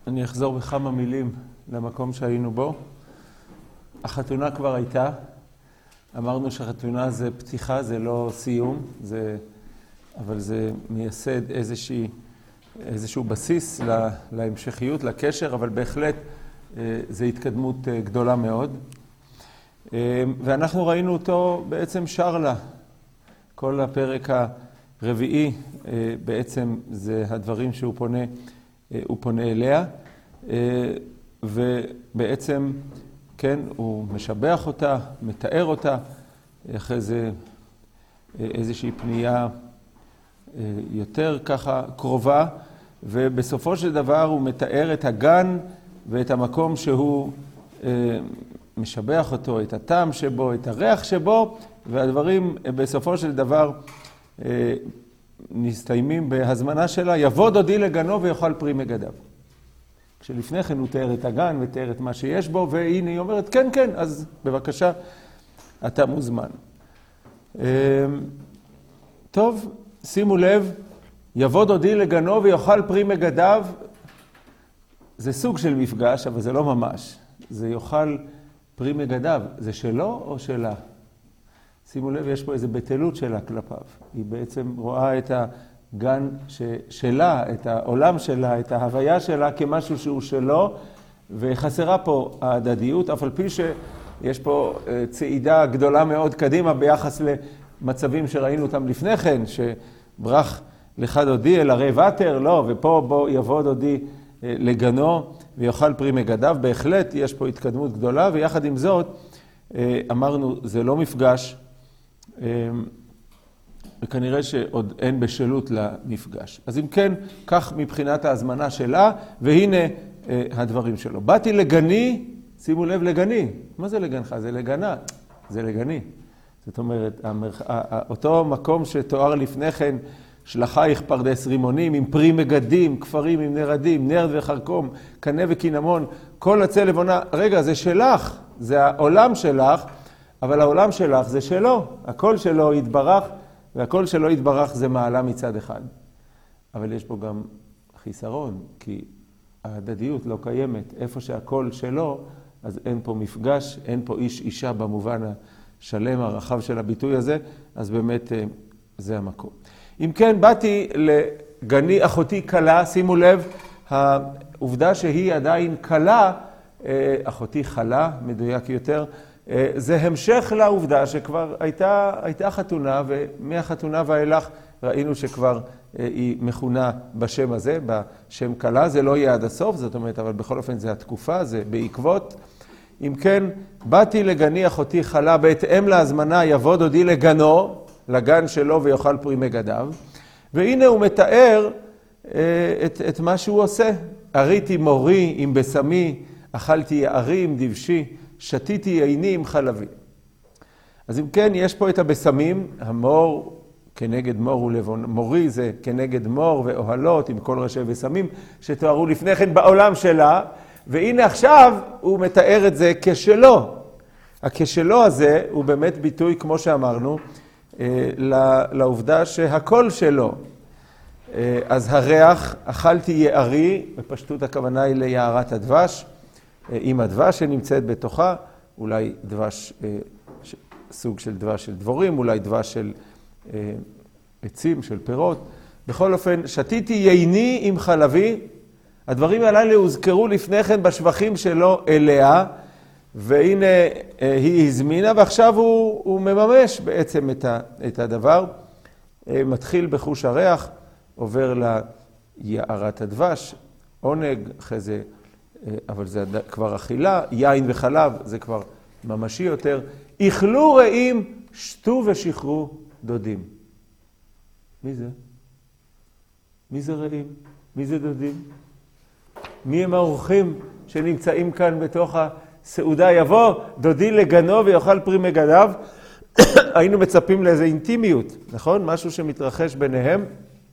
אני אחזור בכמה מילים למקום שהיינו בו. החתונה כבר הייתה. אמרנו שהחתונה זה פתיחה, זה לא סיום, אבל זה מייסד איזשהו בסיס להמשכיות, לקשר, אבל בהחלט זה התקדמות גדולה מאוד. ואנחנו ראינו אותו בעצם שר לה. כל הפרק הרביעי בעצם זה הדברים שהוא פונה אליה, ובעצם, כן, הוא משבח אותה, מתאר אותה, אחרי זה איזושהי פנייה יותר ככה קרובה, ובסופו של דבר הוא מתאר את הגן ואת המקום שהוא משבח אותו, את הטעם שבו, את הריח שבו, והדברים בסופו של דבר נסתיימים בהזמנה שלה, יבוא דודי לגנו ויאכל פרי מגדיו. כשלפני כן הוא תאר את הגן ותאר את מה שיש בו, והנה היא אומרת, כן, כן, אז בבקשה, אתה מוזמן. טוב, שימו לב, יבוא דודי לגנו ויאכל פרי מגדיו, זה סוג של מפגש, אבל זה לא ממש. זה יאכל פרי מגדיו, זה שלו או שלה? שימו לב, יש פה איזו בטלות שלה כלפיו. היא בעצם רואה את הגן שלה, את העולם שלה, את ההוויה שלה כמשהו שהוא שלו, וחסרה פה ההדדיות, אף על פי שיש פה צעידה גדולה מאוד קדימה ביחס למצבים שראינו אותם לפני כן, שברח לך דודי אל הרי ותר, לא, ופה בוא יבוא דודי לגנו ויאכל פרי מגדיו. בהחלט יש פה התקדמות גדולה, ויחד עם זאת, אמרנו, זה לא מפגש, וכנראה שעוד אין בשלות למפגש. אז אם כן, כך מבחינת ההזמנה שלה, והנה הדברים שלו. באתי לגני, שימו לב לגני. מה זה לגנך? זה לגנה. זה לגני. זאת אומרת, אותו מקום שתואר לפני כן, שלחייך פרדס רימונים, עם פרי מגדים, כפרים עם נרדים, נרד וחרקום, קנה וקינמון, כל עצי לבונה. רגע, זה שלך, זה העולם שלך, אבל העולם שלך זה שלו. הכל שלו יתברך, והכל שלו יתברך זה מעלה מצד אחד. אבל יש פה גם חיסרון, כי ההדדיות לא קיימת. איפה שהכל שלו, אז אין פה מפגש, אין פה איש אישה במובן השלם, הרחב של הביטוי הזה, אז באמת זה המקום. אם כן, באתי לגני אחותי קלה, שימו לב, העובדה שהיא עדיין קלה, אחותי חלה, מדויק יותר, זה המשך לעובדה שכבר הייתה חתונה, ומהחתונה ואילך ראינו שכבר היא מכונה בשם הזה, בשם קלה, זה לא יהיה עד הסוף, זאת אומרת, אבל בכל אופן זה התקופה, זה בעקבות. אם כן, באתי לגני אחותי חלה, בהתאם להזמנה יבוא דודי לגנו, לגן שלו ויאכל פרי מגדיו, והנה הוא מתאר את מה שהוא עושה. אריתי מורי עם בשמי, אכלתי יערי עם דבשי, שתיתי ייני עם חלבי. אז אם כן, יש פה את הבשמים, המור כנגד מור ולבון, מורי זה כנגד מור ואוהלות עם כל ראשי בשמים, שתוארו לפני כן בעולם שלה, והנה עכשיו הוא מתאר את זה כשלו. הכשלו הזה הוא באמת ביטוי, כמו שאמרנו, לעובדה שהכל שלו. אז הריח, אכלתי יערי, בפשטות הכוונה היא ליערת הדבש, עם הדבש שנמצאת בתוכה, אולי דבש, סוג של דבש של דבורים, אולי דבש של עצים, של פירות. בכל אופן, שתיתי ייני עם חלבי, הדברים הללו הוזכרו לפני כן בשבחים שלו אליה, והנה היא הזמינה, ועכשיו הוא מממש בעצם את הדבר. מתחיל בחוש הריח, עובר ליערת הדבש, עונג, אחרי זה, אבל זה כבר אכילה, יין וחלב, זה כבר ממשי יותר. איכלו רעים, שתו ושחרו דודים. מי זה? מי זה רעים? מי זה דודים? מי הם האורחים שנמצאים כאן בתוך הסעודה? יבוא דודי לגנו ויאכל פרי מגדיו. היינו מצפים לאיזו אינטימיות, נכון? משהו שמתרחש ביניהם.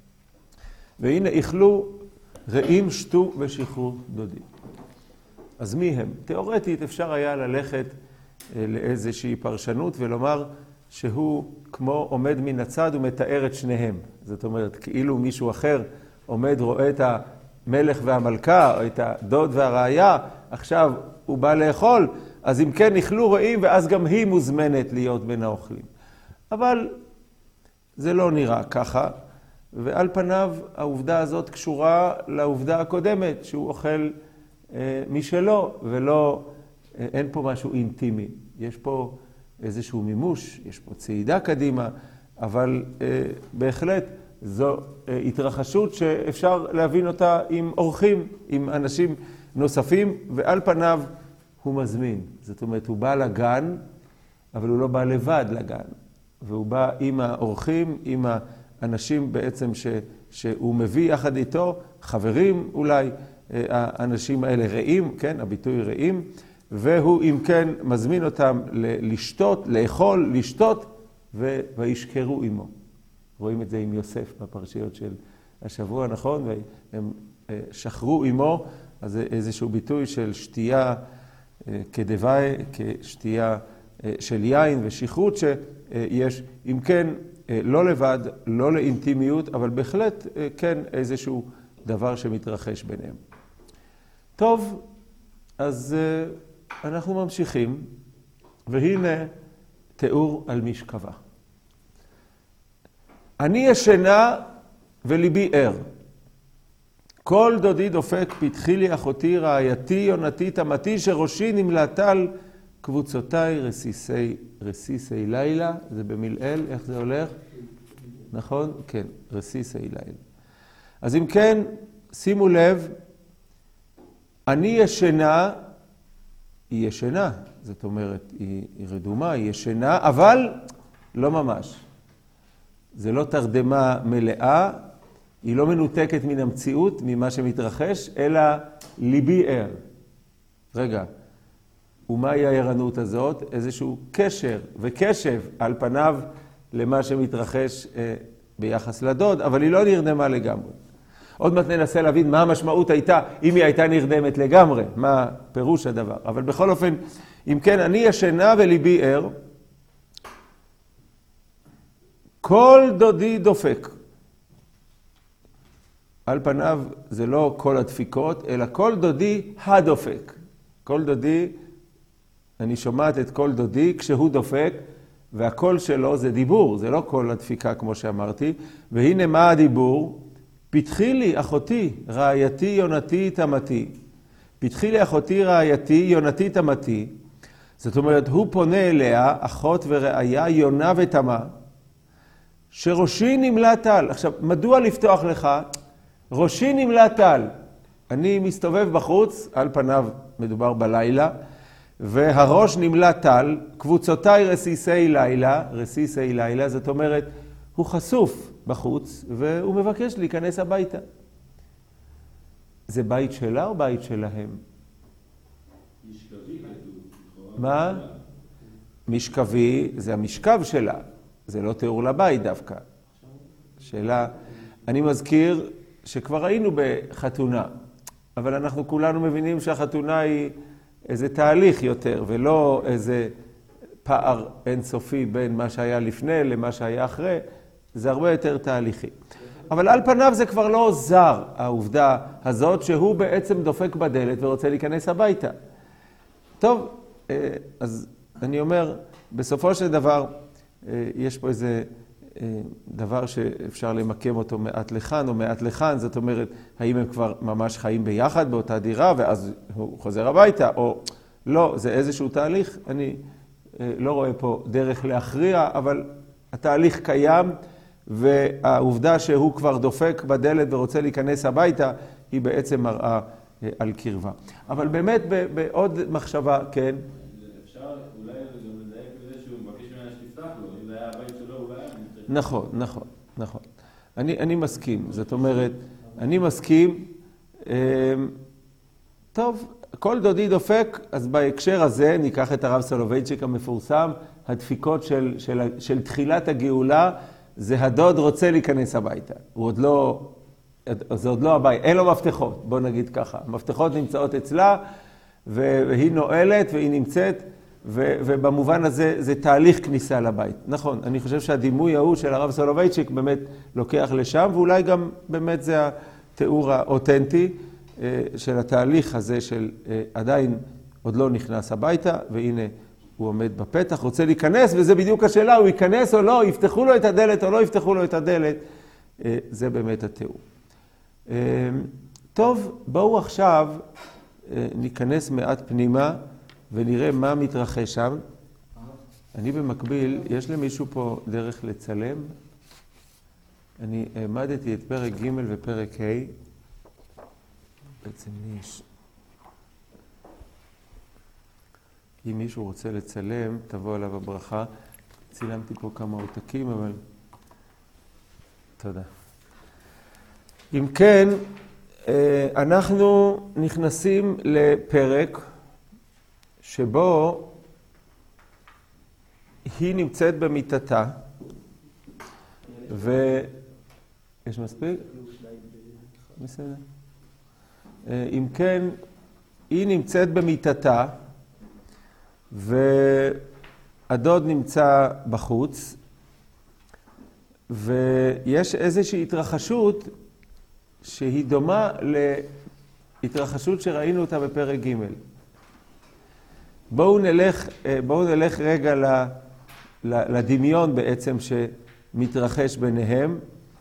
והנה איכלו רעים, שתו ושחרו דודים. אז מי הם? תיאורטית אפשר היה ללכת לאיזושהי פרשנות ולומר שהוא כמו עומד מן הצד ומתאר את שניהם. זאת אומרת, כאילו מישהו אחר עומד, רואה את המלך והמלכה, או את הדוד והרעיה, עכשיו הוא בא לאכול, אז אם כן אכלו רעים, ואז גם היא מוזמנת להיות בין האוכלים. אבל זה לא נראה ככה, ועל פניו העובדה הזאת קשורה לעובדה הקודמת, שהוא אוכל משלו, ולא, אין פה משהו אינטימי. יש פה איזשהו מימוש, יש פה צעידה קדימה, אבל בהחלט זו התרחשות שאפשר להבין אותה עם אורחים, עם אנשים נוספים, ועל פניו הוא מזמין. זאת אומרת, הוא בא לגן, אבל הוא לא בא לבד לגן. והוא בא עם האורחים, עם האנשים בעצם שהוא מביא יחד איתו, חברים אולי, האנשים האלה רעים, כן, הביטוי רעים, והוא אם כן מזמין אותם לשתות, לאכול, לשתות, וישכרו עמו. רואים את זה עם יוסף בפרשיות של השבוע, נכון? והם שכרו עמו, אז זה איזשהו ביטוי של שתייה כדווי, כשתייה של יין ושכרות שיש, אם כן, לא לבד, לא לאינטימיות, אבל בהחלט כן איזשהו דבר שמתרחש ביניהם. טוב, אז אנחנו ממשיכים, והנה תיאור על משכבה. אני ישנה וליבי ער. כל דודי דופק, פתחי לי אחותי, רעייתי, יונתי, תמתי, שראשי נמלטה על קבוצותיי רסיסי לילה. זה במילאל, איך זה הולך? נכון? כן, רסיסי לילה. אז אם כן, שימו לב, אני ישנה, היא ישנה, זאת אומרת, היא רדומה, היא ישנה, אבל לא ממש. זה לא תרדמה מלאה, היא לא מנותקת מן המציאות, ממה שמתרחש, אלא ליבי ער. רגע, ומהי הערנות הזאת? איזשהו קשר וקשב על פניו למה שמתרחש ביחס לדוד, אבל היא לא נרדמה לגמרי. עוד מעט ננסה להבין מה המשמעות הייתה, אם היא הייתה נרדמת לגמרי, מה פירוש הדבר. אבל בכל אופן, אם כן, אני ישנה וליבי ער, כל דודי דופק. על פניו זה לא כל הדפיקות, אלא כל דודי הדופק. כל דודי, אני שומעת את כל דודי כשהוא דופק, והקול שלו זה דיבור, זה לא כל הדפיקה כמו שאמרתי. והנה מה הדיבור? פתחי לי אחותי, רעייתי, יונתי, תמתי. פתחי לי אחותי, רעייתי, יונתי, תמתי. זאת אומרת, הוא פונה אליה, אחות ורעיה, יונה ותמה, שראשי נמלט על. עכשיו, מדוע לפתוח לך? ראשי נמלט על. אני מסתובב בחוץ, על פניו מדובר בלילה, והראש נמלט על, קבוצותיי רסיסי לילה, רסיסי לילה, זאת אומרת, הוא חשוף בחוץ, והוא מבקש להיכנס הביתה. זה בית שלה או בית שלהם? משכבי כתוב. מה? משכבי, זה המשכב שלה. זה לא תיאור לבית דווקא. שאלה, אני מזכיר שכבר היינו בחתונה, אבל אנחנו כולנו מבינים שהחתונה היא איזה תהליך יותר, ולא איזה פער אינסופי בין מה שהיה לפני למה שהיה אחרי, זה הרבה יותר תהליכי. אבל על פניו זה כבר לא זר, העובדה הזאת שהוא בעצם דופק בדלת ורוצה להיכנס הביתה. טוב, אז אני אומר, בסופו של דבר, יש פה איזה דבר שאפשר למקם אותו מעט לכאן או מעט לכאן, זאת אומרת, האם הם כבר ממש חיים ביחד באותה דירה ואז הוא חוזר הביתה, או לא, זה איזשהו תהליך, אני לא רואה פה דרך להכריע, אבל התהליך קיים, והעובדה שהוא כבר דופק בדלת ורוצה להיכנס הביתה, היא בעצם מראה על קרבה. אבל באמת בעוד מחשבה, כן? אפשר אולי גם לדייק בזה שהוא מבקש ממנה שתפתח לו, אם זה היה הבית שלו אולי... נכון, נכון, נכון. אני מסכים, זאת אומרת, אני מסכים, טוב, כל דודי דופק, אז בהקשר הזה ניקח את הרב סולובייצ'יק המפורסם, הדפיקות של תחילת הגאולה, זה הדוד רוצה להיכנס הביתה. הוא עוד לא, זה עוד לא הבית, אין לו מפתחות, בוא נגיד ככה. המפתחות נמצאות אצלה, והיא נועלת והיא נמצאת, ובמובן הזה זה תהליך כניסה לבית. נכון, אני חושב שהדימוי ההוא של הרב סולובייצ'יק באמת לוקח לשם, ואולי גם באמת זה התיאור האותנטי של התהליך הזה של עדיין עוד לא נכנס הביתה, והנה הוא עומד בפתח, רוצה להיכנס, וזה בדיוק השאלה, הוא ייכנס או לא, יפתחו לו את הדלת או לא יפתחו לו את הדלת, זה באמת התיאור. טוב, בואו עכשיו ניכנס מעט פנימה ונראה מה מתרחש שם. אני במקביל, יש למישהו פה דרך לצלם? אני העמדתי את פרק ג' ופרק ה'. בעצם יש... אם מישהו רוצה לצלם, תבוא עליו הברכה. צילמתי פה כמה עותקים, אבל... תודה. אם כן, אנחנו נכנסים לפרק שבו היא נמצאת במיטתה, יש מספיק? בסדר. אם כן, היא נמצאת במיטתה, והדוד נמצא בחוץ, ויש איזושהי התרחשות שהיא דומה להתרחשות שראינו אותה בפרק ג'. בואו נלך רגע לדמיון בעצם שמתרחש ביניהם.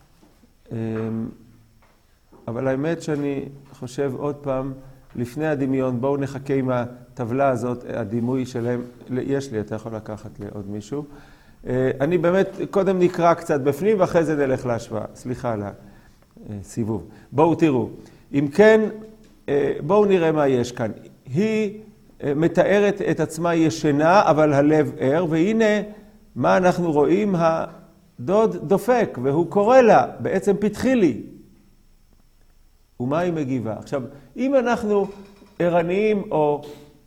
אבל האמת שאני חושב עוד פעם, לפני הדמיון, בואו נחכה עם הטבלה הזאת, הדימוי שלהם, יש לי, אתה יכול לקחת לעוד מישהו. אני באמת, קודם נקרא קצת בפנים ואחרי זה נלך להשוואה. סליחה על הסיבוב. בואו תראו. אם כן, בואו נראה מה יש כאן. היא מתארת את עצמה ישנה, אבל הלב ער, והנה מה אנחנו רואים, הדוד דופק, והוא קורא לה, בעצם פתחי לי. ומה היא מגיבה? עכשיו, אם אנחנו ערניים או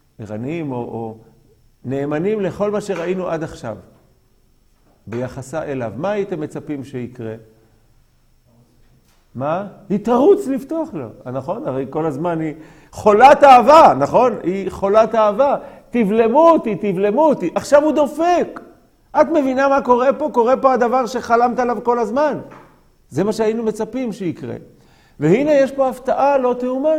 נאמנים לכל מה שראינו עד עכשיו, ביחסה אליו, מה הייתם מצפים שיקרה? מה? היא תרוץ לפתוח לו, נכון? הרי כל הזמן היא חולת אהבה, נכון? היא חולת אהבה. תבלמו אותי. עכשיו הוא דופק. את מבינה מה קורה פה? קורה פה הדבר שחלמת עליו כל הזמן. זה מה שהיינו מצפים שיקרה. והנה יש פה הפתעה לא תאומן.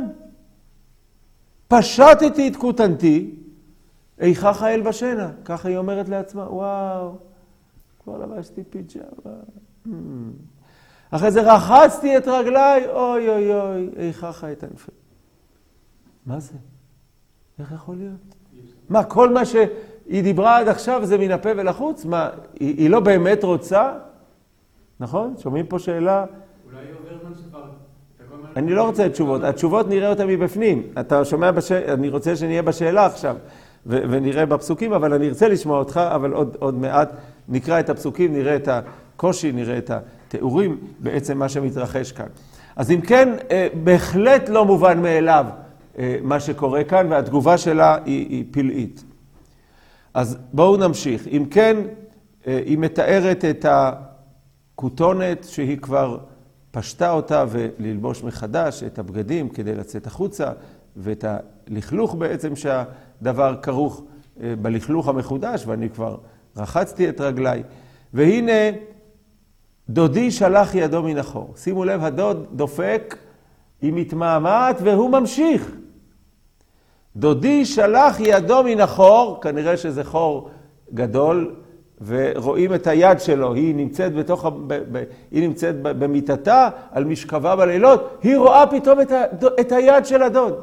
פשטתי את כותנתי, איכך האל בשינה. ככה היא אומרת לעצמה, וואו, כבר לבשתי פיג'מה. אחרי זה רחצתי את רגליי, אוי, איכך האתנפה. מה זה? איך יכול להיות? מה, כל מה שהיא דיברה עד עכשיו זה מן הפה ולחוץ? מה, היא לא באמת רוצה? נכון? שומעים פה שאלה? אולי היא עובר זמן שכבר... אני לא רוצה תשובות, התשובות נראה אותה מבפנים. אתה שומע, אני רוצה שנהיה בשאלה עכשיו, ונראה בפסוקים, אבל אני ארצה לשמוע אותך, אבל עוד מעט נקרא את הפסוקים, נראה את הקושי, נראה את התיאורים, בעצם מה שמתרחש כאן. אז אם כן, בהחלט לא מובן מאליו מה שקורה כאן, והתגובה שלה היא פלאית. אז בואו נמשיך. אם כן, היא מתארת את הכותונת שהיא כבר פשטה אותה וללבוש מחדש את הבגדים כדי לצאת החוצה, ואת הלכלוך בעצם שהדבר כרוך בלכלוך המחודש, ואני כבר רחצתי את רגליי. והנה, דודי שלח ידו מן החור. שימו לב, הדוד דופק, היא מתמהמת והוא ממשיך. דודי שלח ידו מן החור, כנראה שזה חור גדול, ורואים את היד שלו, היא נמצאת במיטתה, על משכבה בלילות, היא רואה פתאום את היד של הדוד.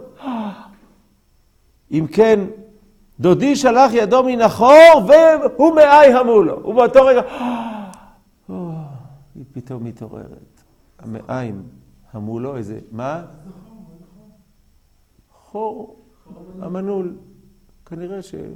אם כן, דודי שלח ידו מן החור, והוא מאי המו לו. ובאותו רגע, היא פתאום מתעוררת. המאיים המו לו איזה, מה? חור, המנעול. כנראה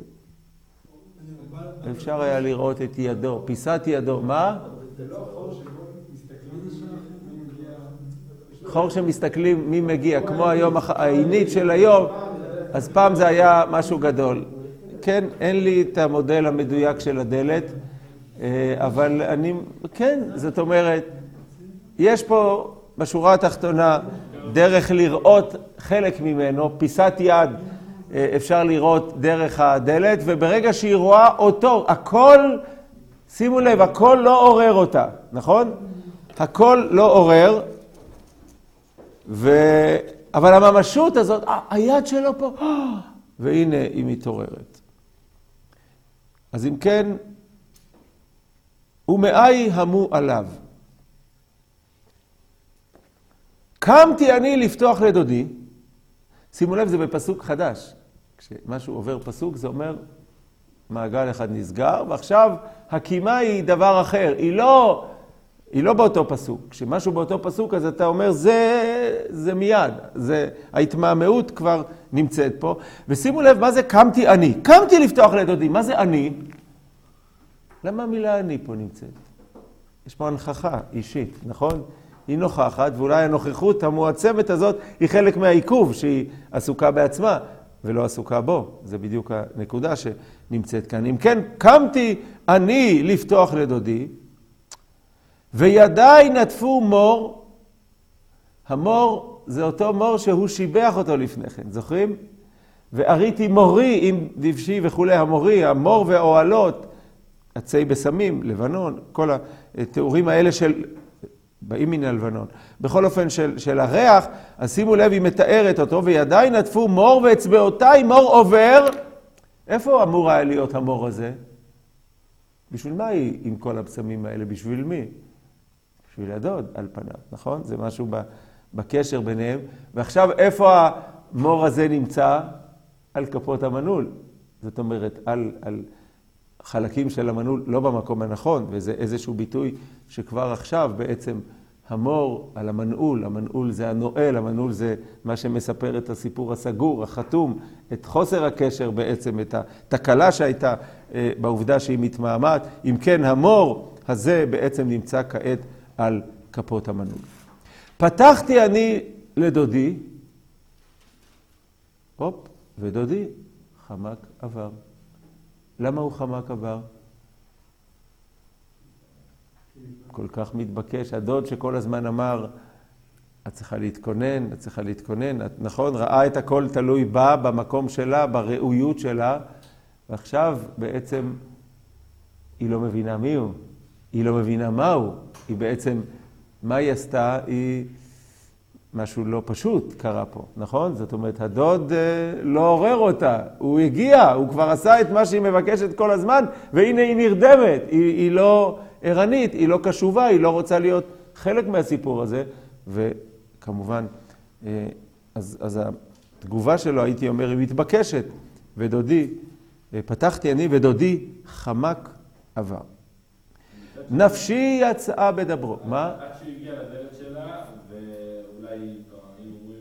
אפשר היה לראות את ידו, פיסת ידו, מה? זה לא חור שבו מסתכלים מי מגיע... חור שמסתכלים מי מגיע, כמו היום העינית של היום, אז פעם זה היה משהו גדול. כן, אין לי את המודל המדויק של הדלת, אבל אני, כן, זאת אומרת, יש פה בשורה התחתונה דרך לראות חלק ממנו, פיסת יד, אפשר לראות דרך הדלת, וברגע שהיא רואה אותו, הכל, שימו לב, הכל לא עורר אותה, נכון? הכל לא עורר, אבל הממשות הזאת, היד שלו פה, והנה היא מתעוררת. אז אם כן, ומאי המו עליו. קמתי אני לפתוח לדודי. שימו לב, זה בפסוק חדש. כשמשהו עובר פסוק, זה אומר, מעגל אחד נסגר, ועכשיו הקימה היא דבר אחר. היא לא באותו פסוק. כשמשהו באותו פסוק, אז אתה אומר, זה מיד. ההתמהמהות כבר נמצאת פה. ושימו לב, מה זה קמתי אני? קמתי לפתוח לדודי. מה זה אני? למה המילה אני פה נמצאת? יש פה הנכחה אישית, נכון? היא נוכחת, ואולי הנוכחות המועצמת הזאת היא חלק מהעיכוב שהיא עסוקה בעצמה, ולא עסוקה בו. זה בדיוק הנקודה שנמצאת כאן. אם כן, קמתי אני לפתוח לדודי, וידיי נטפו מור. המור זה אותו מור שהוא שיבח אותו לפני כן, זוכרים? ואריתי מורי עם דבשי וכולי, המור ואוהלות, עצי בסמים, לבנון, כל התיאורים האלה באים מן הלבנון. בכל אופן של הריח, אז שימו לב, היא מתארת אותו, וידיי נטפו מור ואצבעותיי מור עובר. איפה אמור היה להיות המור הזה? בשביל מה היא עם כל הבשמים האלה? בשביל מי? בשביל הדוד על פניו, נכון? זה משהו בקשר ביניהם. ועכשיו איפה המור הזה נמצא? על כפות המנעול. זאת אומרת, על חלקים של המנעול, לא במקום הנכון, וזה איזשהו ביטוי שכבר עכשיו בעצם המור על המנעול, המנעול זה הנועל, המנעול זה מה שמספר את הסיפור הסגור, החתום, את חוסר הקשר בעצם, את התקלה שהייתה בעובדה שהיא מתמהמת. אם כן, המור הזה בעצם נמצא כעת על כפות המנעול. פתחתי אני לדודי, ודודי חמק עבר. למה הוא חמק עבר? כל כך מתבקש. הדוד שכל הזמן אמר, את צריכה להתכונן, את צריכה להתכונן. את, נכון, ראה את הכל תלוי בה, במקום שלה, בראויות שלה, ועכשיו בעצם היא לא מבינה מי הוא, היא לא מבינה מה הוא, היא בעצם, מה היא עשתה? היא משהו לא פשוט קרה פה, נכון? זאת אומרת, הדוד לא עורר אותה, הוא הגיע, הוא כבר עשה את מה שהיא מבקשת כל הזמן, והנה היא נרדמת, היא לא ערנית, היא לא קשובה, היא לא רוצה להיות חלק מהסיפור הזה, וכמובן, אז התגובה שלו, הייתי אומר, היא מתבקשת, ודודי, פתחתי אני ודודי חמק עבר. נפשי יצאה בדברו. מה? עד שהוא הגיע לדלת שלה, ואולי היינו אומרים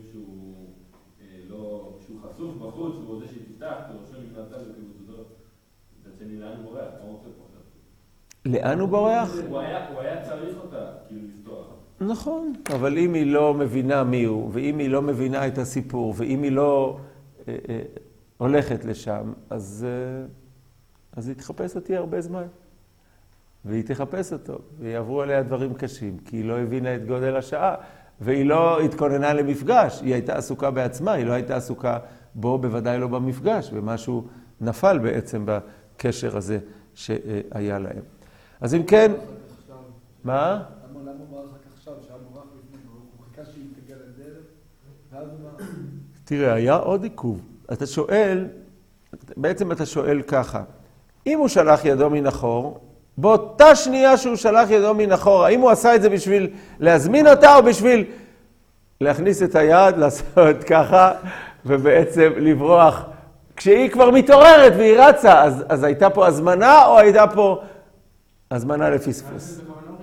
שהוא חשוף בחוץ, והוא רוצה שהיא תפתח, הוא רושם מבנתה וכאילו, מצד שני, לאן הוא בורח? מה הוא רוצה פה עכשיו? לאן הוא בורח? הוא היה צריך אותה, כאילו, לפתוח. נכון, אבל אם היא לא מבינה מי הוא, ואם היא לא מבינה את הסיפור, ואם היא לא הולכת לשם, אז היא תחפש אותי הרבה זמן. והיא תחפש אותו, ויעברו עליה דברים קשים, כי היא לא הבינה את גודל השעה, והיא לא התכוננה למפגש, היא הייתה עסוקה בעצמה, היא לא הייתה עסוקה בו, בוודאי לא במפגש, ומשהו נפל בעצם בקשר הזה שהיה להם. אז אם כן, מה? למה הוא ברח רק עכשיו, שהיה ברח לפני, הוא חיכה שהיא תגיע לדלת, ואז הוא אמר... תראה, היה עוד עיכוב. אתה שואל, בעצם אתה שואל ככה, אם הוא שלח ידו מן החור, באותה שנייה שהוא שלח ידו מן החור, האם הוא עשה את זה בשביל להזמין אותה או בשביל להכניס את היד, לעשות ככה ובעצם לברוח? כשהיא כבר מתעוררת והיא רצה, אז הייתה פה הזמנה או הייתה פה הזמנה לפספוס?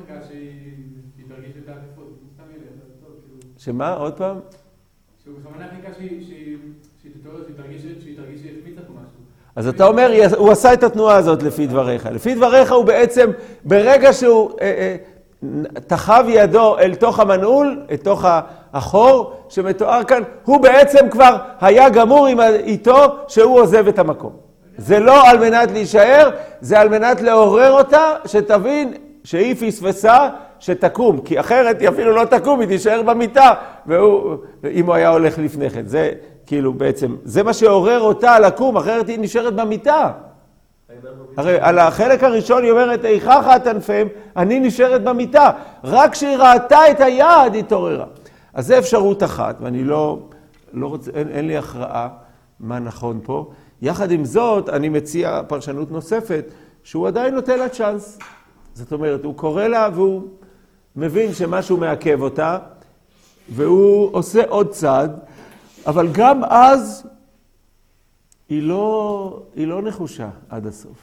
שמה? עוד פעם? שהוא בכוונה חיכה שהיא תתעורר, שהיא תרגיש שהיא החמיצה פה משהו. אז אתה אומר, הוא עשה את התנועה הזאת לפי דבריך. לפי דבריך הוא בעצם, ברגע שהוא תחב ידו אל תוך המנעול, אל תוך החור שמתואר כאן, הוא בעצם כבר היה גמור איתו שהוא עוזב את המקום. זה לא על מנת להישאר, זה על מנת לעורר אותה, שתבין שהיא פספסה, שתקום. כי אחרת היא אפילו לא תקום, היא תישאר במיטה, אם הוא היה הולך לפני כן. זה כאילו בעצם, זה מה שעורר אותה לקום, אחרת היא נשארת במיטה. הרי על החלק הראשון היא אומרת, איכך עטנפם, אני נשארת במיטה. רק כשהיא ראתה את היד היא התעוררה. אז זה אפשרות אחת, ואני לא רוצה, אין לי הכרעה מה נכון פה. יחד עם זאת, אני מציע פרשנות נוספת, שהוא עדיין נותן לה צ'אנס. זאת אומרת, הוא קורא לה והוא מבין שמשהו מעכב אותה, והוא עושה עוד צעד, אבל גם אז היא לא נחושה עד הסוף.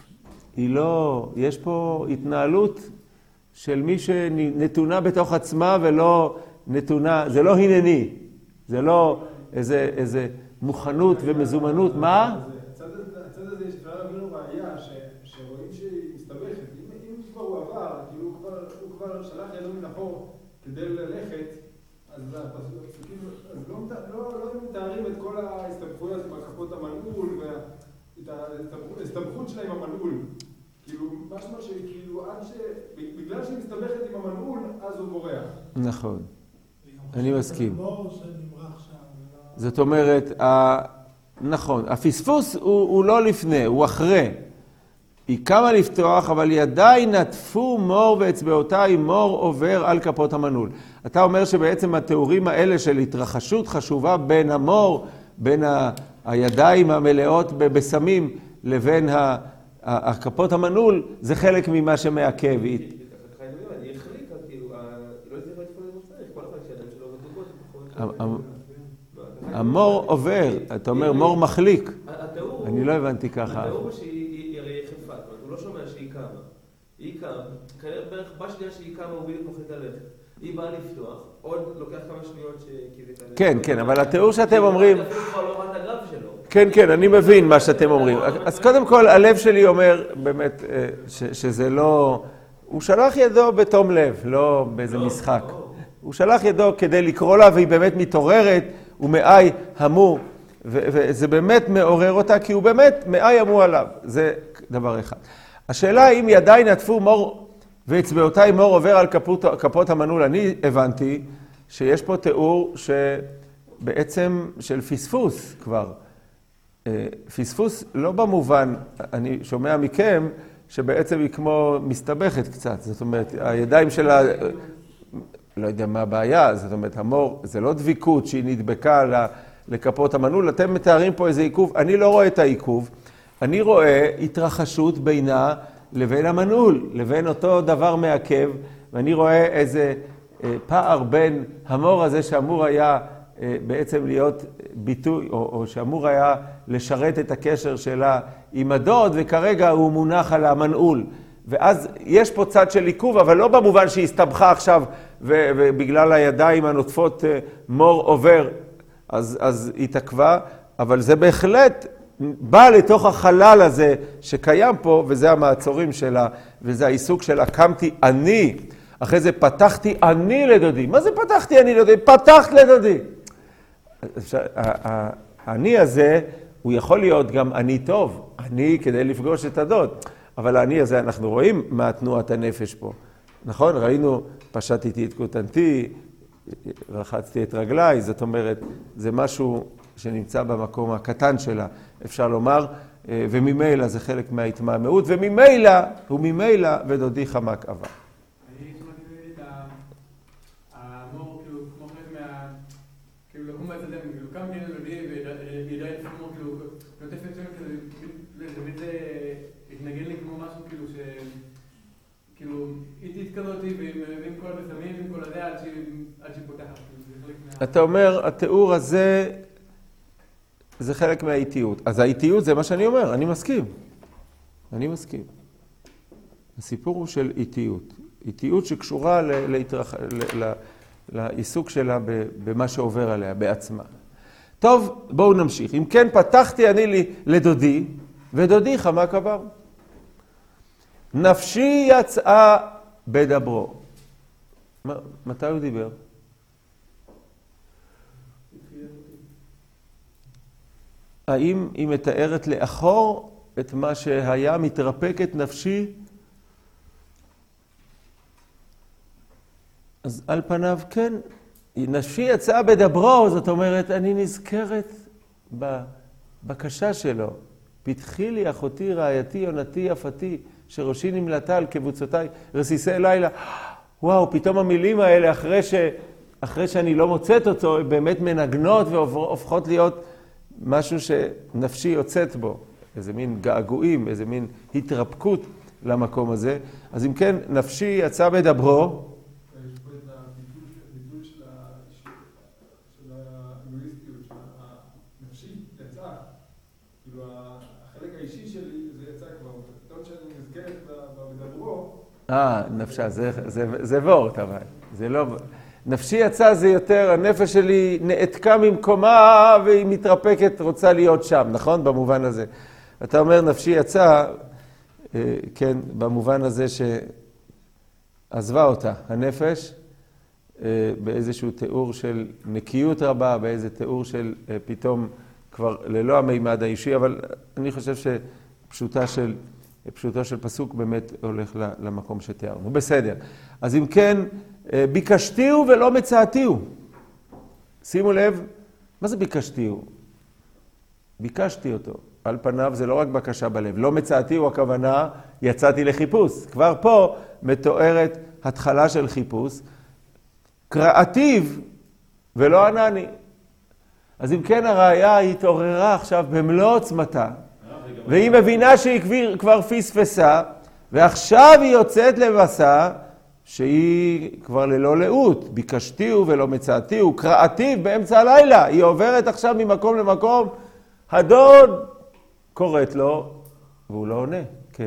יש פה התנהלות של מי שנתונה בתוך עצמה ולא נתונה, זה לא הנני, זה לא איזה מוכנות ומזומנות, מה? הצד הזה יש כבר להבין ראייה שרואים שהיא מסתבכת. אם כבר הוא עבר, כאילו הוא כבר שלח ידו מן החור כדי ללכת, אז הפסוקים לא מתארים את כל ההסתבכויות עם כפות המנעול ואת ההסתבכות שלה עם המנעול. כאילו, משמע שכאילו עד בגלל שהיא מסתבכת עם המנעול, אז הוא בורח. נכון, אני מסכים. זאת אומרת, נכון, הפספוס הוא לא לפני, הוא אחרי. היא קמה לפתוח, אבל ידיי נטפו מור ואצבעותיי מור עובר על כפות המנעול. אתה אומר שבעצם התיאורים האלה של התרחשות חשובה בין המור, בין הידיים המלאות בסמים, לבין הכפות המנעול, זה חלק ממה שמעכב. היא החליקה, כאילו, לא הצליחה לתפול את מוצאי, כל אחד שהידיים שלו מדוגות. המור עובר, אתה אומר מור מחליק. אני לא הבנתי ככה. התיאור הוא שהיא הרי יחפה, הוא לא שומע שהיא קמה. היא קמה, כנראה בערך בשנייה שהיא קמה הוא בדיוק מוחית הלכת. היא באה לפתוח, עוד לוקח כמה שניות שקיבית הלכת. כן, כן, אבל התיאור שאתם אומרים... אפילו כבר לא רואה את הגרף שלו. כן, כן, אני מבין מה שאתם אומרים. אז קודם כל, הלב שלי אומר באמת שזה לא... הוא שלח ידו בתום לב, לא באיזה משחק. הוא שלח ידו כדי לקרוא לה, והיא באמת מתעוררת, ומאי המו, וזה באמת מעורר אותה, כי הוא באמת מאי המו עליו. זה דבר אחד. השאלה האם ידיי נטפו מור ואצבעותיי מור עובר על כפות המנעול. אני הבנתי שיש פה תיאור שבעצם של פספוס כבר. פספוס לא במובן, אני שומע מכם, שבעצם היא כמו מסתבכת קצת. זאת אומרת, הידיים שלה, לא יודע מה הבעיה, זאת אומרת, המור, זה לא דביקות שהיא נדבקה לכפות המנעול. אתם מתארים פה איזה עיכוב, אני לא רואה את העיכוב. אני רואה התרחשות בינה לבין המנעול, לבין אותו דבר מעכב, ואני רואה איזה פער בין המור הזה שאמור היה בעצם להיות ביטוי, או שאמור היה לשרת את הקשר שלה עם הדוד, וכרגע הוא מונח על המנעול. ואז יש פה צד של עיכוב, אבל לא במובן שהיא הסתבכה עכשיו, ובגלל הידיים הנוטפות מור עובר, אז היא תקווה, אבל זה בהחלט בא לתוך החלל הזה שקיים פה, וזה המעצורים שלה, וזה העיסוק שלה, קמתי אני, אחרי זה פתחתי אני לדודי. מה זה פתחתי אני לדודי? פתחת לדודי. אני הזה, הוא יכול להיות גם אני טוב, אני כדי לפגוש את הדוד, אבל אני הזה, אנחנו רואים מה תנועת הנפש פה. נכון? ראינו, פשטתי את קוטנתי, רחצתי את רגליי, זאת אומרת, זה משהו שנמצא במקום הקטן שלה, אפשר לומר, וממילא זה חלק מההתמהמהות, וממילא ודודי חמק עבר. אני שמעתי את המור, כאילו, כמו חלק כאילו, לקום מהצדם, כאילו, קמתי לדודי, וידעי את המור, כאילו, נוטף את שם, תמיד זה התנגן לי כמו משהו, כאילו, איטית כזאתי, ועם כל הבשמים, ועם כל הזה, עד שהיא פותחת. אתה אומר, התיאור הזה, זה חלק מהאיטיות. אז האיטיות זה מה שאני אומר, אני מסכים. אני מסכים. הסיפור הוא של איטיות. איטיות שקשורה לעיסוק שלה במה שעובר עליה, בעצמה. טוב, בואו נמשיך. אם כן, פתחתי אני לדודי, ודודי חמק עבר. נפשי יצאה בדברו. מתי הוא דיבר? האם היא מתארת לאחור את מה שהיה מתרפקת נפשי? אז על פניו כן, נפשי יצאה בדברו, זאת אומרת, אני נזכרת בבקשה שלו. פתחי לי אחותי, רעייתי, יונתי, יפתי, שראשי נמלטה על קבוצותיי, רסיסי לילה. וואו, פתאום המילים האלה, אחרי אחרי שאני לא מוצאת אותו, הן באמת מנגנות והופכות להיות משהו שנפשי יוצאת בו. איזה מין געגועים, איזה מין התרפקות למקום הזה. אז אם כן, נפשי יצא בדברו. יש פה את הביטול של האגואיסטיות, של הנפשי, יצא. כאילו, החלק האישי שלי, זה יצא כבר. טוב שאני נזכרת בדברו. נפשה, זה וורט, אבל. זה לא... נפשי יצא זה יותר, הנפש שלי נעתקה ממקומה והיא מתרפקת, רוצה להיות שם, נכון? במובן הזה. אתה אומר, נפשי יצא, כן, במובן הזה שעזבה אותה, הנפש, באיזשהו תיאור של נקיות רבה, באיזה תיאור של פתאום כבר ללא המימד האישי, אבל אני חושב שפשוטו של פסוק באמת הולך למקום שתיארנו. בסדר. אז אם כן, ביקשתיהו ולא מצאתיהו. שימו לב, מה זה ביקשתיהו? ביקשתי אותו. על פניו זה לא רק בקשה בלב. לא מצאתיהו הכוונה, יצאתי לחיפוש. כבר פה מתוארת התחלה של חיפוש. קראתיו ולא ענני. אז אם כן הראיה התעוררה עכשיו במלוא עוצמתה, והיא מבינה שהיא כבר פספסה, ועכשיו היא יוצאת למסע, שהיא כבר ללא לאות, ביקשתיהו ולא מצאתיהו, קראתיו באמצע הלילה, היא עוברת עכשיו ממקום למקום, הדוד קוראת לו, והוא לא עונה, כן.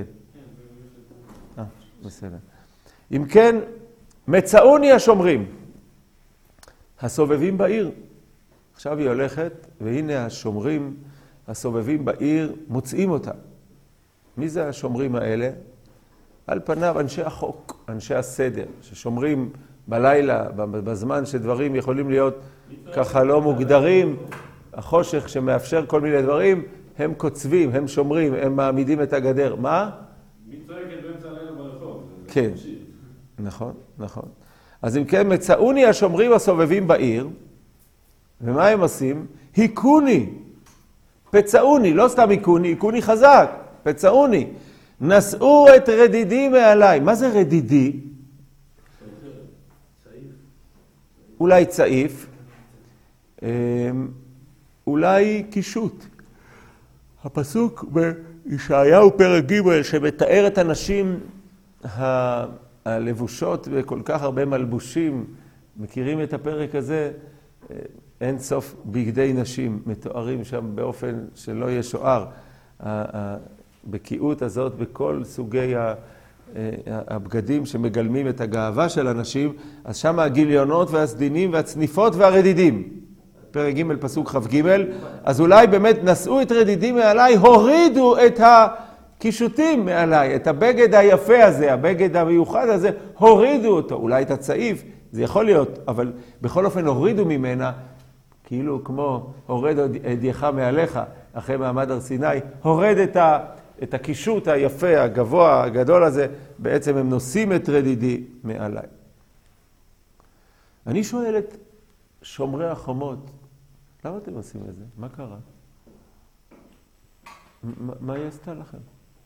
בסדר. אם כן, מצאוני השומרים, הסובבים בעיר. עכשיו היא הולכת, והנה השומרים, הסובבים בעיר, מוצאים אותה. מי זה השומרים האלה? על פניו אנשי החוק, אנשי הסדר, ששומרים בלילה, בזמן שדברים יכולים להיות ככה לא מוגדרים, החושך שמאפשר כל מיני דברים, הם קוצבים, הם שומרים, הם מעמידים את הגדר. מה? מי צועקת באמצע הלילה ברחוב? כן, נכון, נכון. אז אם כן, מצאוני השומרים הסובבים בעיר, ומה הם עושים? היכוני, פצעוני, לא סתם היכוני, היכוני חזק, פצעוני. נשאו את רדידי מעליי. מה זה רדידי? אולי צעיף, אולי קישוט. הפסוק בישעיהו פרק ג' שמתאר את הנשים הלבושות וכל כך הרבה מלבושים, מכירים את הפרק הזה? אין סוף בגדי נשים מתוארים שם באופן שלא ישוער. הבקיאות הזאת בכל סוגי הבגדים שמגלמים את הגאווה של אנשים, אז שם הגיליונות והסדינים והצניפות והרדידים. פרק ג' פסוק כ"ג, אז אולי באמת נשאו את רדידי מעליי, הורידו את הקישוטים מעליי, את הבגד היפה הזה, הבגד המיוחד הזה, הורידו אותו. אולי את הצעיף, זה יכול להיות, אבל בכל אופן הורידו ממנה, כאילו כמו הורד הדיחה מעליך, אחרי מעמד הר סיני, הורד את הקישוט היפה, הגבוה, הגדול הזה, בעצם הם נושאים את רדידי מעליי. אני שואל את שומרי החומות, למה אתם עושים את זה? מה קרה? מה היא עשתה לכם?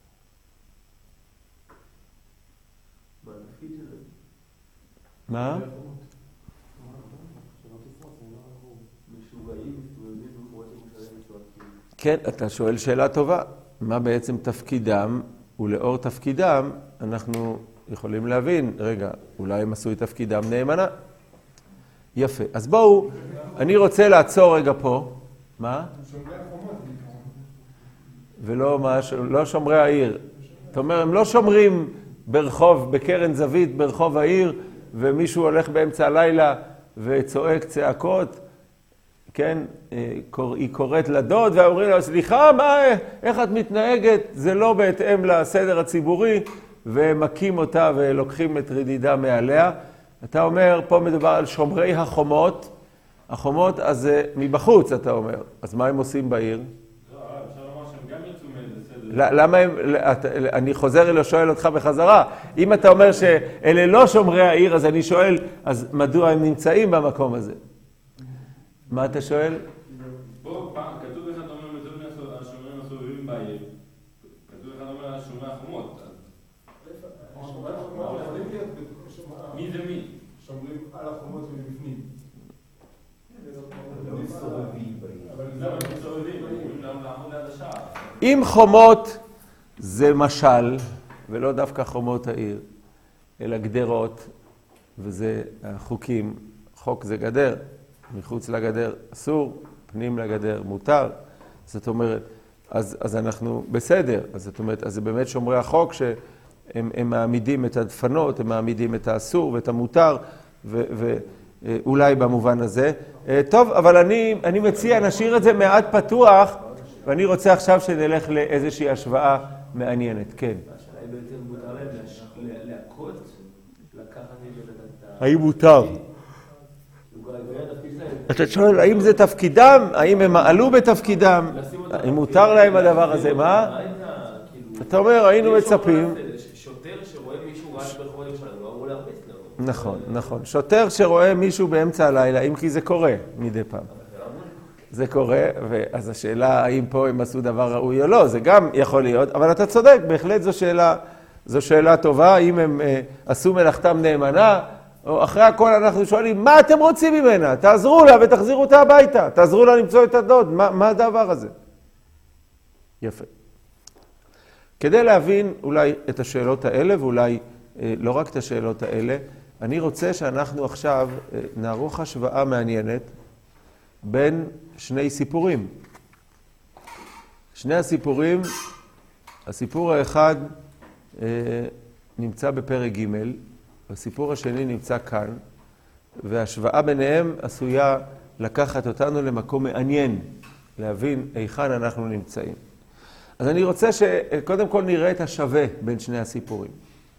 מה? כן, אתה שואל שאלה טובה. מה בעצם תפקידם, ולאור תפקידם אנחנו יכולים להבין, רגע, אולי הם עשו את תפקידם נאמנה? יפה. אז בואו, אני רוצה לעצור רגע פה. מה? שומרי החומות. ולא לא שומרי העיר. זאת אומרת, הם לא שומרים ברחוב, בקרן זווית, ברחוב העיר, ומישהו הולך באמצע הלילה וצועק צעקות, כן, היא קוראת לדוד, ואומרים לו, סליחה, איך את מתנהגת? זה לא בהתאם לסדר הציבורי, ומקים אותה ולוקחים את רדידה מעליה. אתה אומר, פה מדובר על שומרי החומות. החומות, אז מבחוץ, אתה אומר. אז מה הם עושים בעיר? לא, אפשר לומר שהם גם יצאו מאיזה סדר. למה הם, אני חוזר אלו, שואל אותך בחזרה. אם אתה אומר שאלה לא שומרי העיר, אז אני שואל, אז מדוע הם נמצאים במקום הזה? מה אתה שואל? פה פעם, כתוב אחד אומר, מצאו השומרים הסובבים בעיר. כתוב אחד אומר, השומרי החומות. מי זה מי? שומרים על החומות מבפנים. אם חומות זה משל, ולא דווקא חומות העיר, אלא גדרות, וזה החוקים, חוק זה גדר, מחוץ לגדר אסור, פנים לגדר מותר, זאת אומרת, אז אנחנו בסדר, אז זאת אומרת, אז זה באמת שומרי החוק שהם מעמידים את הדפנות, הם מעמידים את האסור ואת המותר, ואולי במובן הזה. טוב, אבל אני מציע, נשאיר את זה מעט פתוח, ואני רוצה עכשיו שנלך לאיזושהי השוואה מעניינת, כן. השאלה היא בעצם מותר להם להכות, לקחת את האם מותר? אתה שואל, האם זה תפקידם? האם הם מעלו בתפקידם? האם מותר להם הדבר הזה? מה? אתה אומר, היינו מצפים. שוטר שרואה מישהו רק ברחוב ירושלים, לא אמור להרביץ לו. נכון, נכון. שוטר שרואה מישהו באמצע הלילה, אם כי זה קורה מדי פעם. זה קורה, ואז השאלה האם פה הם עשו דבר ראוי או לא, זה גם יכול להיות, אבל אתה צודק, בהחלט זו שאלה טובה, האם הם עשו מלאכתם נאמנה, או אחרי הכל אנחנו שואלים, מה אתם רוצים ממנה? תעזרו לה ותחזירו אותה הביתה, תעזרו לה למצוא את הדוד, מה הדבר הזה? יפה. כדי להבין אולי את השאלות האלה, ואולי לא רק את השאלות האלה, אני רוצה שאנחנו עכשיו נערוך השוואה מעניינת בין שני סיפורים. שני הסיפורים, הסיפור האחד נמצא בפרק ג', הסיפור השני נמצא כאן, וההשוואה ביניהם עשויה לקחת אותנו למקום מעניין, להבין היכן אנחנו נמצאים. אז אני רוצה שקודם כל נראה את השווה בין שני הסיפורים.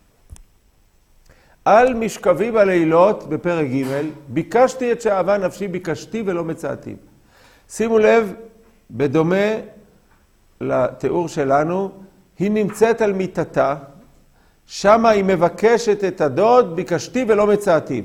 על משכבי בלילות בפרק ג' ביקשתי את שאהבה נפשי ביקשתי ולא מצאתי. שימו לב, בדומה לתיאור שלנו, היא נמצאת על מיטתה, שמה היא מבקשת את הדוד, ביקשתי ולא מצאתי.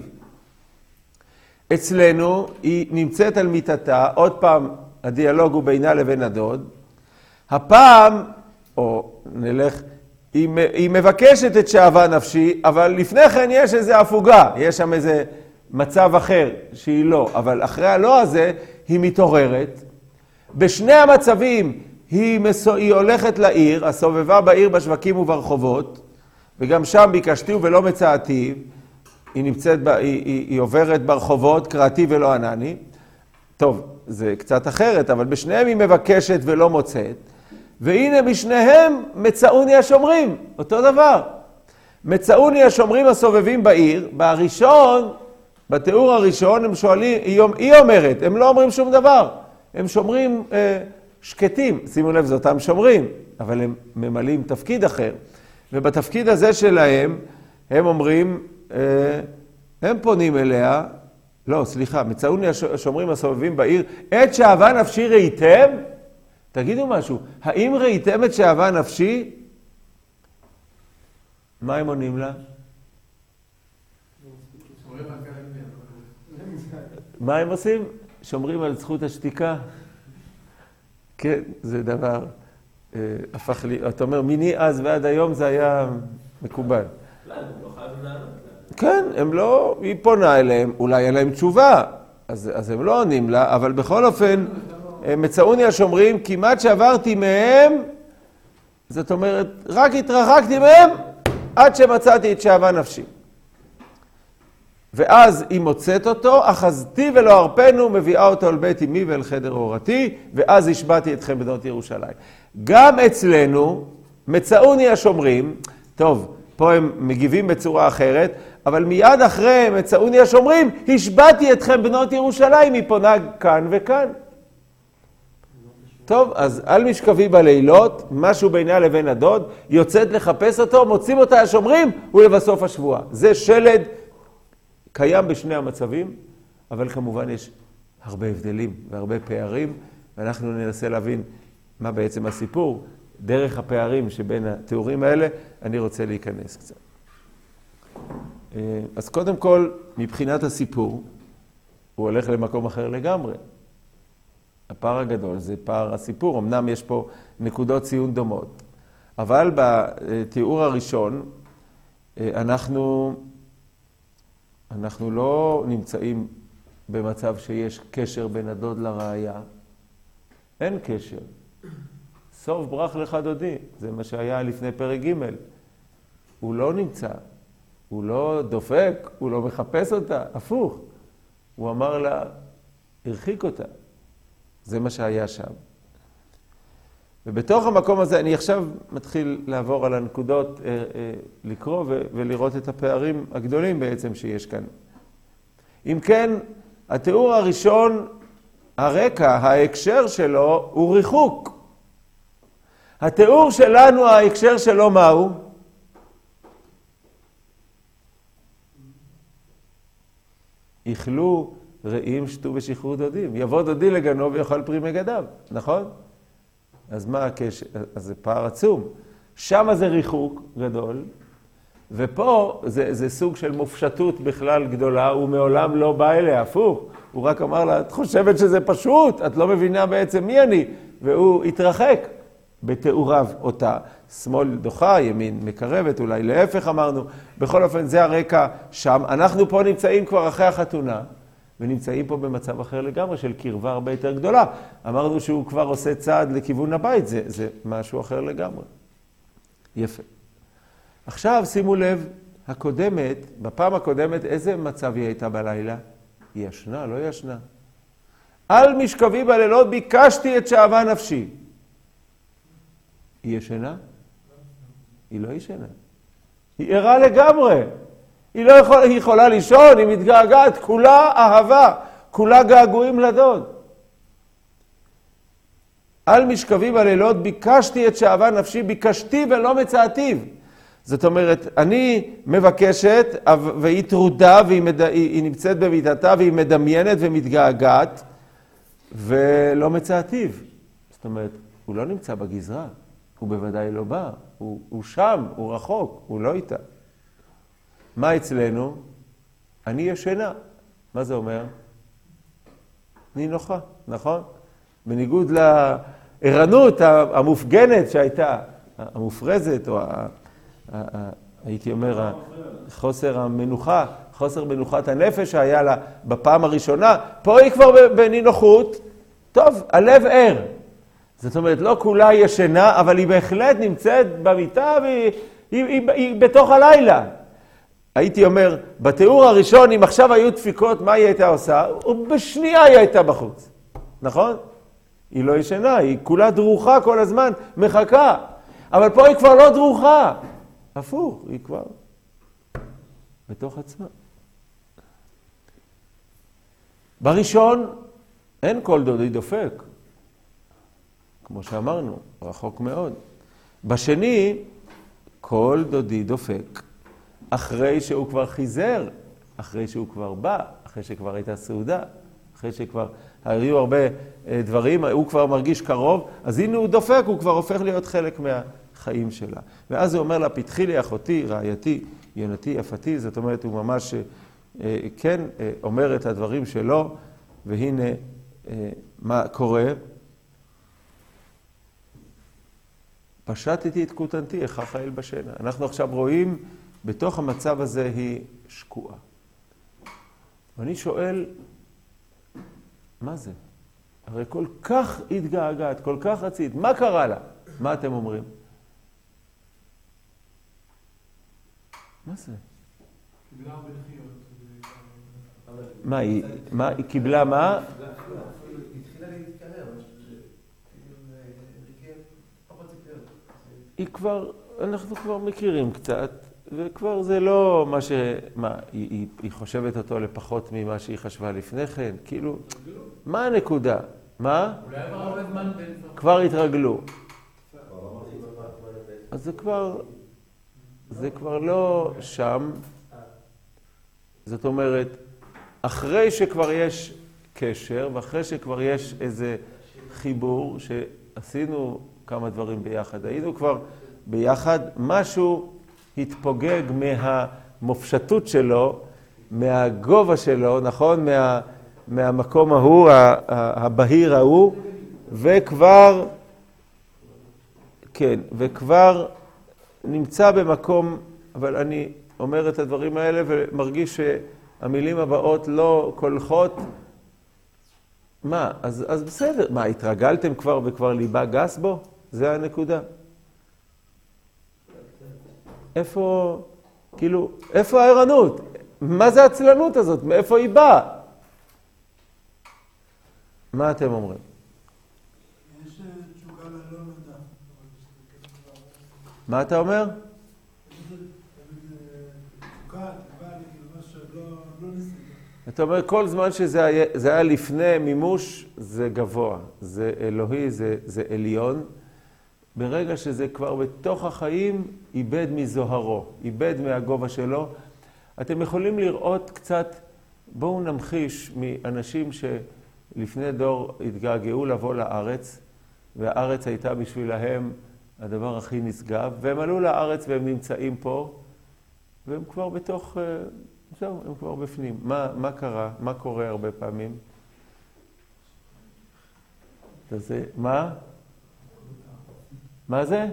אצלנו היא נמצאת על מיטתה, עוד פעם הדיאלוג הוא בינה לבין הדוד, הפעם, או נלך, היא מבקשת את שאהבה נפשי, אבל לפני כן יש איזו הפוגה, יש שם איזה מצב אחר שהיא לא, אבל אחרי הלא הזה היא מתעוררת. בשני המצבים היא הולכת לעיר, הסובבה בעיר בשווקים וברחובות, וגם שם ביקשתי ולא מצאתי, היא עוברת ברחובות, קראתי ולא ענני. טוב, זה קצת אחרת, אבל בשניהם היא מבקשת ולא מוצאת. והנה בשניהם מצאוני השומרים, אותו דבר. מצאוני השומרים הסובבים בעיר, בתיאור הראשון הם שואלים, היא אומרת, הם לא אומרים שום דבר. הם שומרים שקטים, שימו לב, זה אותם שומרים, אבל הם ממלאים תפקיד אחר. ובתפקיד הזה שלהם, הם אומרים, הם פונים אליה, לא, סליחה, מצאוני השומרים הסובבים בעיר, את שאהבה נפשי ראיתם? תגידו משהו, האם ראיתם את שאהבה נפשי? מה הם עונים לה? מה הם עושים? שומרים על זכות השתיקה? כן, זה דבר הפך לי, אתה אומר, מיני אז ועד היום זה היה מקובל. לא, הם לא חייבים לענות. כן, הם לא, היא פונה אליהם, אולי אין להם תשובה, אז הם לא עונים לה, אבל בכל אופן, מצאוני השומרים, כמעט שעברתי מהם, זאת אומרת, רק התרחקתי מהם, עד שמצאתי את שאהבה נפשי. ואז היא מוצאת אותו, אחזתי ולא הרפנו, מביאה אותו אל בית אמי ואל חדר אורתי, ואז השבעתי אתכם בנות ירושלים. גם אצלנו, מצאוני השומרים, טוב, פה הם מגיבים בצורה אחרת, אבל מיד אחרי מצאוני השומרים, השבעתי אתכם בנות ירושלים, היא פונה כאן וכאן. טוב, אז על משכבי בלילות, משהו בינה לבין הדוד, יוצאת לחפש אותו, מוצאים אותה השומרים, ולבסוף השבועה. זה שלד קיים בשני המצבים, אבל כמובן יש הרבה הבדלים והרבה פערים, ואנחנו ננסה להבין מה בעצם הסיפור. דרך הפערים שבין התיאורים האלה, אני רוצה להיכנס קצת. אז קודם כל, מבחינת הסיפור, הוא הולך למקום אחר לגמרי. הפער הגדול זה פער הסיפור, אמנם יש פה נקודות ציון דומות. אבל בתיאור הראשון, אנחנו לא נמצאים במצב שיש קשר בין הדוד לראיה? אין קשר. סוף ברח לך דודי, זה מה שהיה לפני פרק ג'. הוא לא נמצא, הוא לא דופק, הוא לא מחפש אותה, הפוך. הוא אמר לה, הרחיק אותה. זה מה שהיה שם. ובתוך המקום הזה, אני עכשיו מתחיל לעבור על הנקודות, לקרוא ולראות את הפערים הגדולים בעצם שיש כאן. אם כן, התיאור הראשון, הרקע, ההקשר שלו, הוא ריחוק. התיאור שלנו, ההקשר שלו מהו? איכלו רעים שתו ושחררו דודים. יבוא דודי לגנו ויאכל פרי מגדיו, נכון? אז מה הקשר? אז זה פער עצום. שם זה ריחוק גדול, ופה זה סוג של מופשטות בכלל גדולה, הוא מעולם לא בא אליה, הפוך. הוא רק אמר לה, את חושבת שזה פשוט, את לא מבינה בעצם מי אני, והוא התרחק בתיאוריו אותה. שמאל דוחה, ימין מקרבת, אולי להפך אמרנו. בכל אופן, זה הרקע שם. אנחנו פה נמצאים כבר אחרי החתונה, ונמצאים פה במצב אחר לגמרי, של קרבה הרבה יותר גדולה. אמרנו שהוא כבר עושה צעד לכיוון הבית, זה משהו אחר לגמרי. יפה. עכשיו שימו לב, בפעם הקודמת, איזה מצב היא הייתה בלילה? היא ישנה, לא ישנה. על משכבי בלילות ביקשתי את שאהבה נפשי. היא ישנה? היא לא ישנה. היא ערה לגמרי. היא יכולה לישון, היא מתגעגעת, כולה אהבה, כולה געגועים לדוד. על משכבי בלילות ביקשתי את שאהבה נפשי, ביקשתי ולא מצאתיו. זאת אומרת, אני מבקשת, והיא טרודה, והיא נמצאת במיטתה, והיא מדמיינת ומתגעגעת, ולא מצאתיו. זאת אומרת, הוא לא נמצא בגזרה, הוא בוודאי לא בא, הוא שם, הוא רחוק, הוא לא איתה. מה אצלנו? אני ישנה. מה זה אומר? אני נוחה, נכון? בניגוד לערנות המופגנת שהייתה, המופרזת, או הייתי אומר, חוסר המנוחה, חוסר מנוחת הנפש שהיה לה בפעם הראשונה, פה היא כבר בנינוחות, טוב, הלב ער. זאת אומרת, לא כולה ישנה, אבל היא בהחלט נמצאת במיטה והיא בתוך הלילה. הייתי אומר, בתיאור הראשון, אם עכשיו היו דפיקות, מה היא הייתה עושה? ובשנייה היא הייתה בחוץ. נכון? היא לא ישנה, היא כולה דרוכה כל הזמן, מחכה. אבל פה היא כבר לא דרוכה. הפוך, היא כבר בתוך עצמה. בראשון, אין כל דודי דופק. כמו שאמרנו, רחוק מאוד. בשני, כל דודי דופק. אחרי שהוא כבר חיזר, אחרי שהוא כבר בא, אחרי שכבר הייתה סעודה, אחרי שכבר היו הרבה דברים, הוא כבר מרגיש קרוב, אז הנה הוא דופק, הוא כבר הופך להיות חלק מהחיים שלה. ואז הוא אומר לה, פתחי לי אחותי, רעייתי, יונתי, יפתי, זאת אומרת, הוא ממש כן אומר את הדברים שלו, והנה מה קורה. פשטתי את כותנתי, איכך האל בשינה. אנחנו עכשיו רואים, בתוך המצב הזה היא שקועה. ואני שואל, מה זה? הרי כל כך התגעגעת, כל כך רצית, מה קרה לה? מה אתם אומרים? מה זה? קיבלה הרבה דחיות. מה, היא קיבלה מה? היא התחילה להתקרב, פחות ציפיות. היא כבר, אנחנו כבר מכירים קצת, וכבר זה לא מה היא חושבת אותו לפחות ממה שהיא חשבה לפני כן, כאילו, מה הנקודה? מה? אולי עבר הרבה זמן כבר התרגלו. אז זה כבר לא שם. זאת אומרת, אחרי שכבר יש קשר, ואחרי שכבר יש איזה חיבור, שעשינו כמה דברים ביחד, היינו כבר ביחד, משהו התפוגג מהמופשטות שלו, מהגובה שלו, נכון? מהמקום ההוא, הבהיר ההוא, וכבר, כן, וכבר נמצא במקום, אבל אני אומר את הדברים האלה ומרגיש שהמילים הבאות לא קולחות מה? אז בסדר. מה, התרגלתם כבר וכבר ליבה גס בו? זה הנקודה. איפה, כאילו, איפה הערנות? מה זה הצלנות הזאת? מאיפה היא באה? מה אתם אומרים? יש תשוקה ללא נודע. מה אתה אומר? תשוקה, כאילו מה שלא נסגר. אתה אומר, כל זמן שזה היה לפני מימוש, זה גבוה, זה אלוהי, זה עליון. ברגע שזה כבר בתוך החיים, איבד מזוהרו, איבד מהגובה שלו. אתם יכולים לראות קצת, בואו נמחיש מאנשים שלפני דור התגעגעו לבוא לארץ, והארץ הייתה בשבילהם הדבר הכי נשגב, והם עלו לארץ והם נמצאים פה, והם כבר בתוך, זהו, הם כבר בפנים. מה קרה? מה קורה הרבה פעמים? מה זה?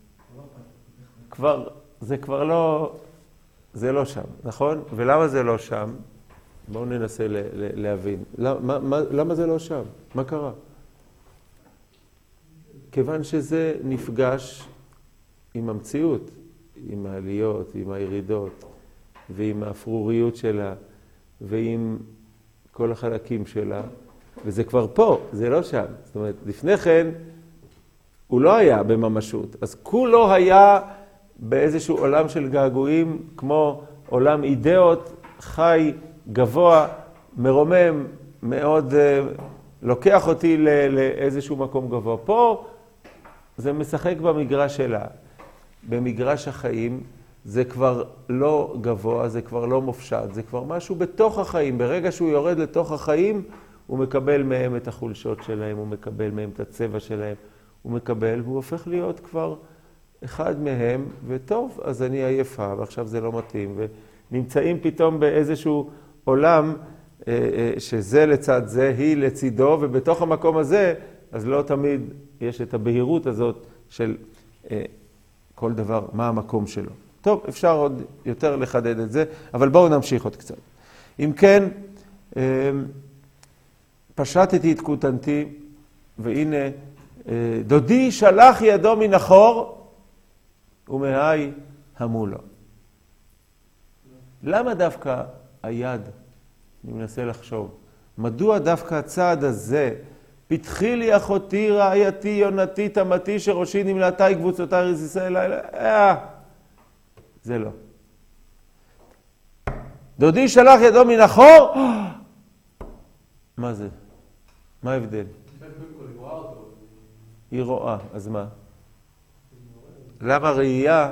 זה כבר לא, זה לא שם, נכון? ולמה זה לא שם? בואו ננסה להבין. למה זה לא שם? מה קרה? כיוון שזה נפגש עם המציאות, עם העליות, עם הירידות, ועם האפרוריות שלה, ועם כל החלקים שלה, וזה כבר פה, זה לא שם. זאת אומרת, לפני כן, הוא לא היה בממשות, אז כולו היה באיזשהו עולם של געגועים, כמו עולם אידאות, חי, גבוה, מרומם, מאוד לוקח אותי לאיזשהו מקום גבוה. פה זה משחק במגרש שלה. במגרש החיים זה כבר לא גבוה, זה כבר לא מופשט, זה כבר משהו בתוך החיים. ברגע שהוא יורד לתוך החיים, הוא מקבל מהם את החולשות שלהם, הוא מקבל מהם את הצבע שלהם, הוא מקבל, והוא הופך להיות כבר אחד מהם, וטוב, אז אני עייפה, ועכשיו זה לא מתאים, ונמצאים פתאום באיזשהו עולם שזה לצד זה, היא לצידו, ובתוך המקום הזה, אז לא תמיד יש את הבהירות הזאת של כל דבר, מה המקום שלו. טוב, אפשר עוד יותר לחדד את זה, אבל בואו נמשיך עוד קצת. אם כן, פשטתי את כותנתי, והנה, דודי שלח ידו מן החור, ומהי המולו. למה דווקא היד? אני מנסה לחשוב. מדוע דווקא הצעד הזה, פתחי לי אחותי, רעייתי, יונתי, תמתי, שראשי נמלתי, קבוצותי, רסיסי אליי, זה לא. דודי שלח ידו מן החור, מה זה? מה ההבדל? היא רואה, אז מה? למה ראייה?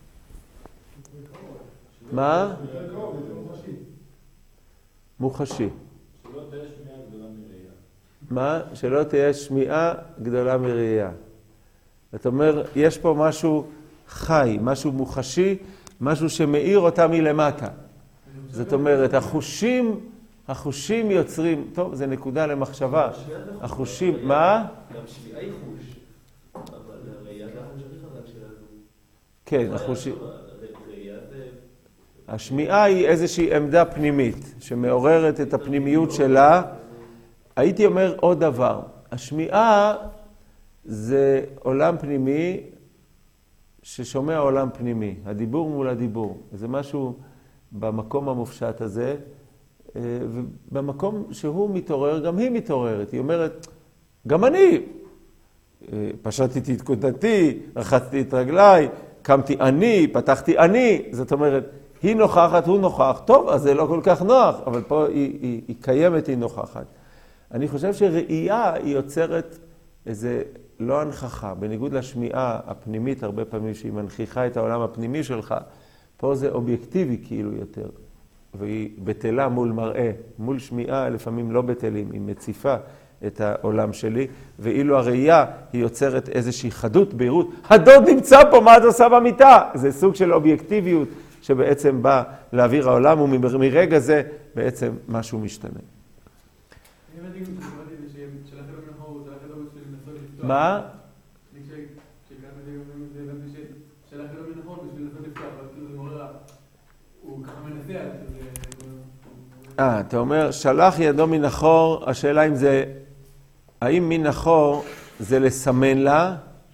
מה? מוחשי. שלא תהיה שמיעה גדולה מראייה. מה? שלא תהיה שמיעה גדולה מראייה. אתה אומר, יש פה משהו חי, משהו מוחשי, משהו שמאיר אותה מלמטה. זאת אומרת, החושים יוצרים, טוב, זה נקודה למחשבה. החושים, מה? גם שמיעה היא חוש, אבל הראייה זה החוש הכי חזק שלנו. כן, החושים. ראייה זה... השמיעה היא איזושהי עמדה פנימית, שמעוררת את הפנימיות שלה. הייתי אומר עוד דבר. השמיעה זה עולם פנימי ששומע עולם פנימי. הדיבור מול הדיבור. זה משהו במקום המופשט הזה, ובמקום שהוא מתעורר, גם היא מתעוררת. היא אומרת, גם אני פשטתי את כותנתי, רחצתי את רגליי, קמתי אני, פתחתי אני. זאת אומרת, היא נוכחת, הוא נוכח. טוב, אז זה לא כל כך נוח, אבל פה היא קיימת, היא נוכחת. אני חושב שראייה היא יוצרת איזה לא הנכחה, בניגוד לשמיעה הפנימית הרבה פעמים שהיא מנכיחה את העולם הפנימי שלך, פה זה אובייקטיבי כאילו יותר, והיא בטלה מול מראה, מול שמיעה לפעמים לא בטלים, היא מציפה את העולם שלי, ואילו הראייה היא יוצרת איזושהי חדות, בהירות, הדוד נמצא פה, מה את עושה במיטה? זה סוג של אובייקטיביות שבעצם בא להעביר העולם, ומרגע זה בעצם משהו משתנה. מה? אתה אומר, שלח ידו מן החור, השאלה אם זה האם מן החור זה לסמן לה,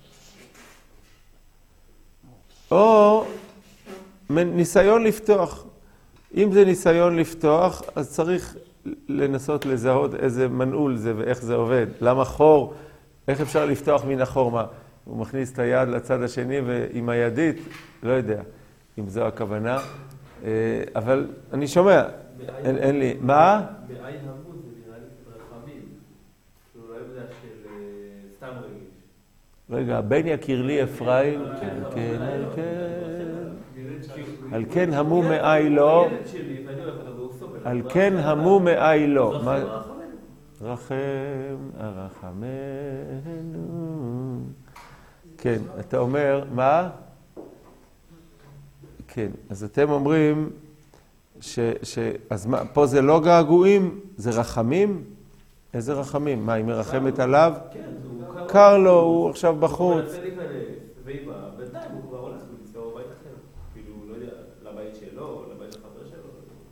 או ניסיון לפתוח. אם זה ניסיון לפתוח, אז צריך לנסות לזהות איזה מנעול זה ואיך זה עובד. למה חור? איך אפשר לפתוח מן החור? מה? הוא מכניס את היד לצד השני ועם הידית, לא יודע אם זו הכוונה. אבל אני שומע, אין לי. מה? בעין המות זה נראה לי רחמים. כאילו לא יודע של סתם רגיש. רגע, בן יקיר לי אפרים, על כן המו מאי לא, על כן המו מאי לא. רחם הרחמנו. כן, אתה אומר, מה? כן, אז אתם אומרים אז מה, פה זה לא געגועים, זה רחמים? איזה רחמים? מה, היא מרחמת עליו? כן, קר לו, הוא עכשיו בחוץ. הוא מנסה להיכנס, בינתיים הוא כבר הולך לצבור בית אחר. כאילו, לא יודע, לבית שלו, לבית החבר שלו.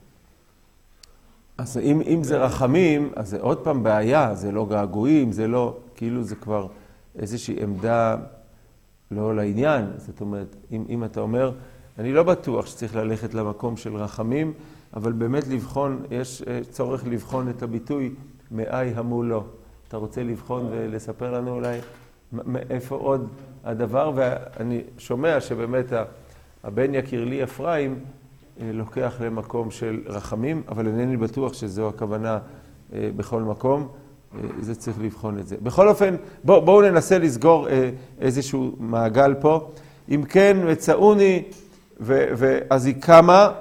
אז אם זה רחמים, אז זה עוד פעם בעיה, זה לא געגועים, זה לא, כאילו זה כבר איזושהי עמדה לא לעניין. זאת אומרת, אם אתה אומר, אני לא בטוח שצריך ללכת למקום של רחמים, אבל באמת לבחון, יש צורך לבחון את הביטוי מאי המו לו. אתה רוצה לבחון ולספר לנו אולי מאיפה עוד הדבר, ואני שומע שבאמת הבן יקיר לי אפרים לוקח למקום של רחמים, אבל אינני בטוח שזו הכוונה בכל מקום, זה צריך לבחון את זה. בכל אופן, בואו ננסה לסגור איזשהו מעגל פה. אם כן, מצאוני, ואז היא קמה,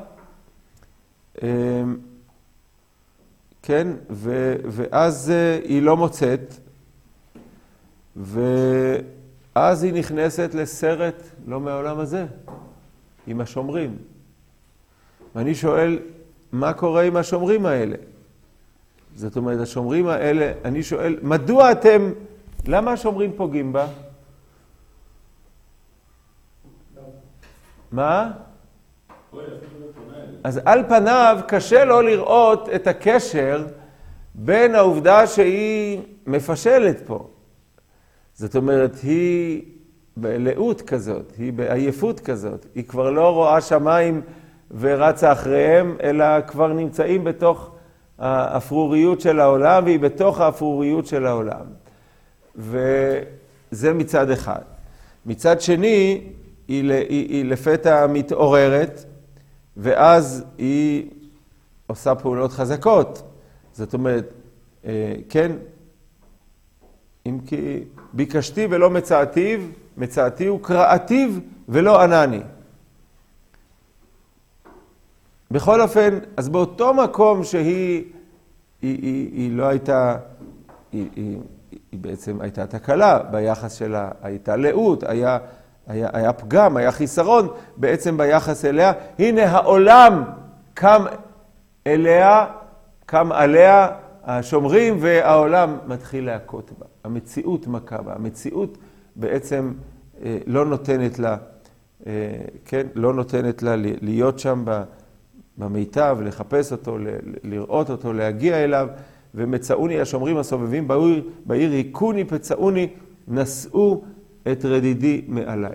כן, ואז היא לא מוצאת, ואז היא נכנסת לסרט לא מהעולם הזה, עם השומרים. ואני שואל, מה קורה עם השומרים האלה? זאת אומרת, השומרים האלה, אני שואל, מדוע אתם, למה השומרים פוגעים בה? מה? אז על פניו קשה לא לראות את הקשר בין העובדה שהיא מפשלת פה. זאת אומרת, היא בלאות כזאת, היא בעייפות כזאת. היא כבר לא רואה שמיים ורצה אחריהם, אלא כבר נמצאים בתוך האפרוריות של העולם, והיא בתוך האפרוריות של העולם. וזה מצד אחד. מצד שני, היא לפתע מתעוררת, ואז היא עושה פעולות חזקות. זאת אומרת, כן, אם כי ביקשתי ולא מצאתיו, מצאתיו קראתיו ולא ענני. בכל אופן, אז באותו מקום שהיא לא הייתה, היא בעצם הייתה תקלה ביחס שלה, הייתה לאות, היה פגם, היה חיסרון בעצם ביחס אליה. הנה העולם קם אליה, קם עליה השומרים, והעולם מתחיל להכות בה. המציאות מכה בה. המציאות בעצם לא נותנת לה, כן, לא נותנת לה להיות שם במיטב, לחפש אותו, לראות אותו, להגיע אליו. ומצאוני השומרים הסובבים בעיר, היכוני פצאוני, נשאו את רדידי מעליי.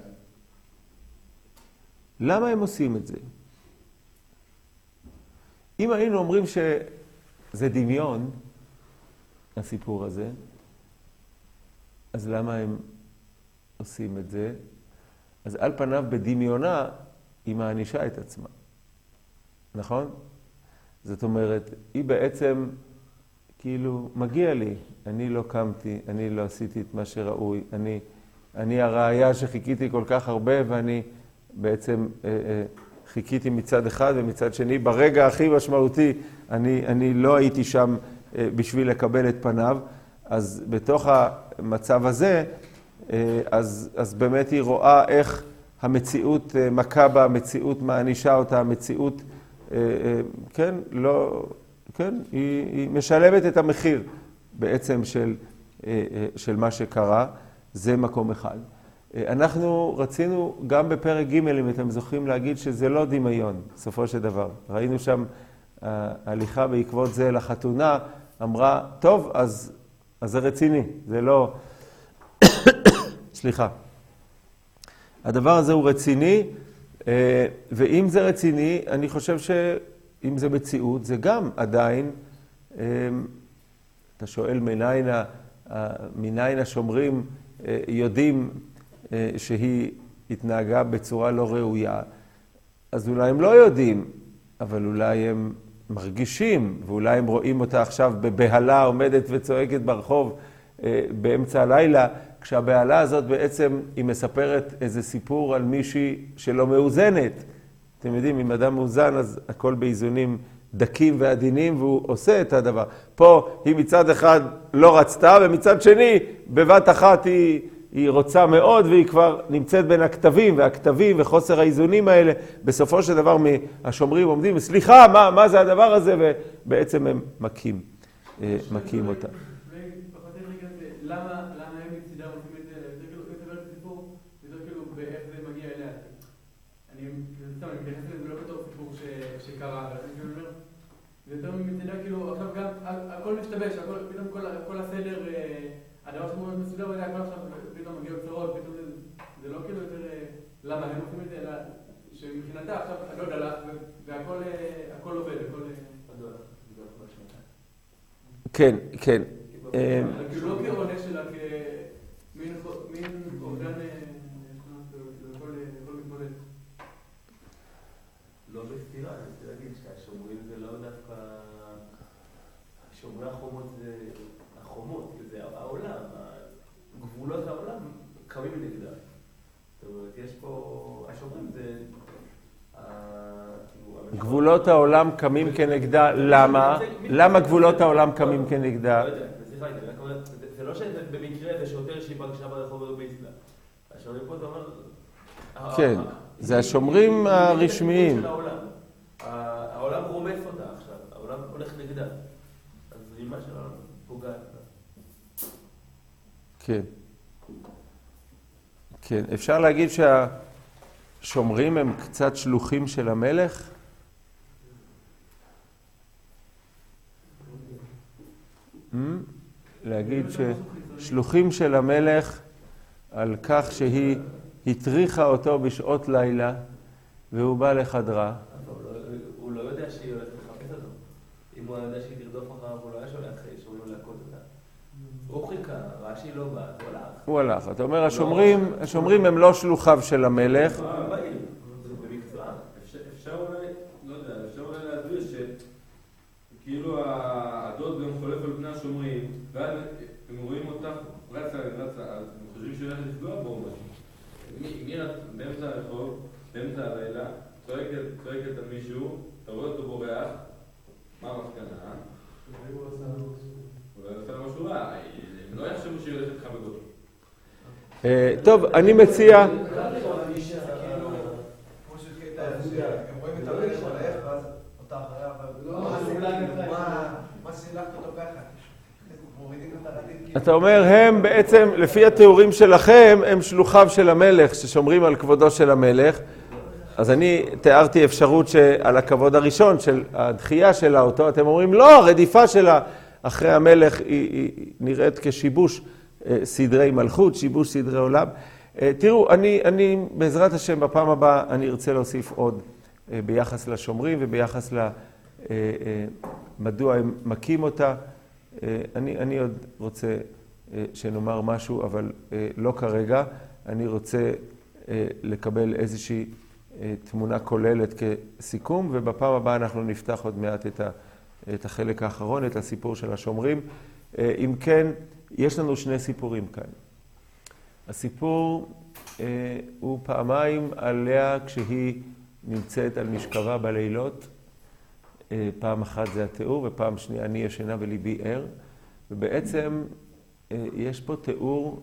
למה הם עושים את זה? אם היינו אומרים שזה דמיון, הסיפור הזה, אז למה הם עושים את זה? אז על פניו בדמיונה היא מענישה את עצמה. נכון? זאת אומרת, היא בעצם כאילו מגיע לי, אני לא קמתי, אני לא עשיתי את מה שראוי, אני הראיה שחיכיתי כל כך הרבה, ואני בעצם חיכיתי מצד אחד ומצד שני. ברגע הכי משמעותי, אני לא הייתי שם בשביל לקבל את פניו. אז בתוך המצב הזה, אז באמת היא רואה איך המציאות מכה בה, המציאות מענישה אותה, המציאות, כן, לא, כן, היא משלמת את המחיר בעצם של מה שקרה. זה מקום אחד. אנחנו רצינו גם בפרק ג', אם אתם זוכרים, להגיד שזה לא דמיון, בסופו של דבר. ראינו שם הליכה בעקבות זה לחתונה, אמרה, טוב, אז אז זה רציני, זה לא... סליחה. הדבר הזה הוא רציני, ואם זה רציני, אני חושב שאם זה מציאות, זה גם עדיין, אתה שואל מניין השומרים יודעים שהיא התנהגה בצורה לא ראויה, אז אולי הם לא יודעים, אבל אולי הם מרגישים, ואולי הם רואים אותה עכשיו בבהלה עומדת וצועקת ברחוב באמצע הלילה, כשהבהלה הזאת בעצם היא מספרת איזה סיפור על מישהי שלא מאוזנת. אתם יודעים, אם אדם מאוזן אז הכל באיזונים דקים ועדינים והוא עושה את הדבר. פה היא מצד אחד לא רצתה ומצד שני בבת אחת היא רוצה מאוד והיא כבר נמצאת בין הכתבים, והכתבים וחוסר האיזונים האלה בסופו של דבר השומרים עומדים, סליחה, מה זה הדבר הזה? ובעצם הם מכים אותה. למה הם מצידם עושים את זה? יותר כאילו, יותר את הסיפור, יותר כאילו באיך זה מגיע אליה. אני מתייחס לזה, זה לא בתור סיפור שקרה, אבל אני כאילו אומר, זה יותר מצידה כאילו, עכשיו גם הכל משתבש, פתאום כל הסדר, הדבר שמור מסודר, הכל עכשיו פתאום מגיע צרות, פתאום זה לא כאילו יותר, למה הם עושים את זה, אלא שמבחינתה עכשיו הדוד הלך, והכל עובד, הכל... כן, כן. כאילו לא כעונש שלה, כמין אורגן לכל מתמודד. לא בסתירה, אני רוצה להגיד שהשומרים זה לא דווקא... שומרי החומות זה החומות, זה העולם, גבולות העולם קמים נגדה. זאת אומרת, יש פה... השומרים זה... גבולות העולם קמים כנגדה, למה? למה גבולות העולם קמים כנגדה? לא יודע, סליחה, זה לא שבמקרה זה שוטר שהיא פגשה ברחוב ובאסלה. השומרים פה זה אומר... כן, זה השומרים הרשמיים. העולם רומס אותה עכשיו, העולם הולך נגדה. אז זרימה של העולם פוגעת בה. כן. כן, אפשר להגיד שהשומרים הם קצת שלוחים של המלך? להגיד ששלוחים של המלך על כך שהיא התריחה אותו בשעות לילה והוא בא לחדרה. הוא לא יודע שהיא הולכת לחפש אותו. אם הוא יודע שהיא תרדוף אחריו, הוא לא היה שולח שהוא לא להכות אותה. הוא חיכה, ראה שהיא לא באה, הוא הלך. הוא הלך. אתה אומר, השומרים הם לא שלוחיו של המלך. הם באים, זה במקצוע. אפשר אולי, לא יודע, אפשר אולי להסביר שכאילו הדוד גם חולף על פני השומרים, ואז הם רואים אותך, רצה, הם חושבים שהיא הולכת לפגוע בו משהו. מירה באמצע הרחוב, באמצע הלילה, צועקת על מישהו, אתה רואה אותו בורח, מה המסקנה? אולי עושה לו משהו רע, הם לא יחשבו שהיא הולכת לך בגודל. טוב, אני מציע... כמו שקטע, הם רואים את המלך הולך, ואז אותה אחריה, מה סילקת אותו ככה? אתה אומר, הם בעצם, לפי התיאורים שלכם, הם שלוחיו של המלך, ששומרים על כבודו של המלך. אז אני תיארתי אפשרות שעל הכבוד הראשון, של הדחייה שלה אותו, אתם אומרים, לא, הרדיפה שלה אחרי המלך היא נראית כשיבוש סדרי מלכות, שיבוש סדרי עולם. תראו, אני בעזרת השם, בפעם הבאה, אני ארצה להוסיף עוד ביחס לשומרים וביחס מדוע הם מכים אותה. אני עוד רוצה שנאמר משהו, אבל לא כרגע. אני רוצה לקבל איזושהי תמונה כוללת כסיכום, ובפעם הבאה אנחנו נפתח עוד מעט את החלק האחרון, את הסיפור של השומרים. אם כן, יש לנו שני סיפורים כאן. הסיפור הוא פעמיים עליה כשהיא נמצאת על משכבה בלילות. פעם אחת זה התיאור, ופעם שנייה אני ישנה וליבי ער. ובעצם יש פה תיאור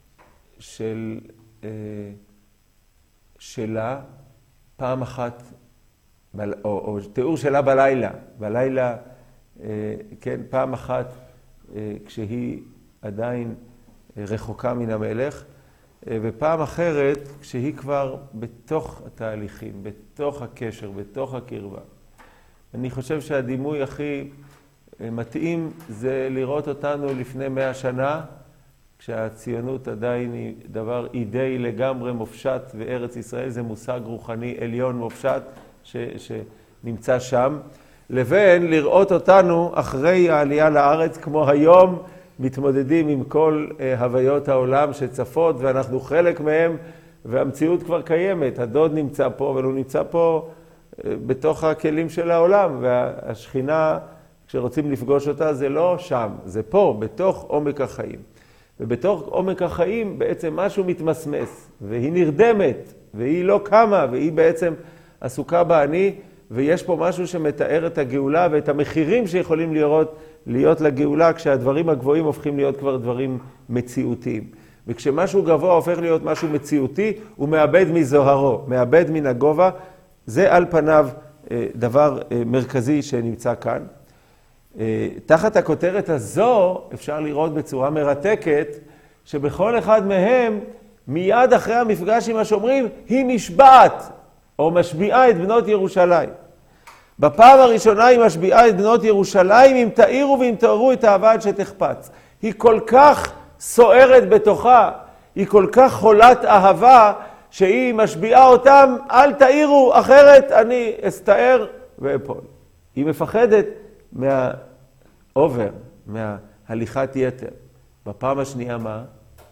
שלה פעם אחת, או תיאור שלה בלילה, כן, פעם אחת כשהיא עדיין רחוקה מן המלך, ופעם אחרת כשהיא כבר בתוך התהליכים, בתוך הקשר, בתוך הקרבה. אני חושב שהדימוי הכי מתאים זה לראות אותנו לפני 100 שנה, כשהציונות עדיין היא דבר אידאי לגמרי מופשט, וארץ ישראל זה מושג רוחני עליון מופשט שנמצא שם, לבין לראות אותנו אחרי העלייה לארץ, כמו היום מתמודדים עם כל הוויות העולם שצפות, ואנחנו חלק מהם, והמציאות כבר קיימת. הדוד נמצא פה, אבל הוא נמצא פה בתוך הכלים של העולם, והשכינה, כשרוצים לפגוש אותה, זה לא שם, זה פה, בתוך עומק החיים. ובתוך עומק החיים בעצם משהו מתמסמס, והיא נרדמת, והיא לא קמה, והיא בעצם עסוקה באני, ויש פה משהו שמתאר את הגאולה ואת המחירים שיכולים להיות לגאולה, כשהדברים הגבוהים הופכים להיות כבר דברים מציאותיים. וכשמשהו גבוה הופך להיות משהו מציאותי, הוא מאבד מזוהרו, מאבד מן הגובה. זה על פניו דבר מרכזי שנמצא כאן. תחת הכותרת הזו אפשר לראות בצורה מרתקת שבכל אחד מהם מיד אחרי המפגש עם השומרים היא נשבעת או משביעה את בנות ירושלים. בפעם הראשונה היא משביעה את בנות ירושלים אם תאירו ואם תארו את האהבה עד שתחפץ. היא כל כך סוערת בתוכה, היא כל כך חולת אהבה שהיא משביעה אותם, אל תאירו אחרת אני אסתער ואפול. היא מפחדת מהאובר, מההליכת יתר. בפעם השנייה מה?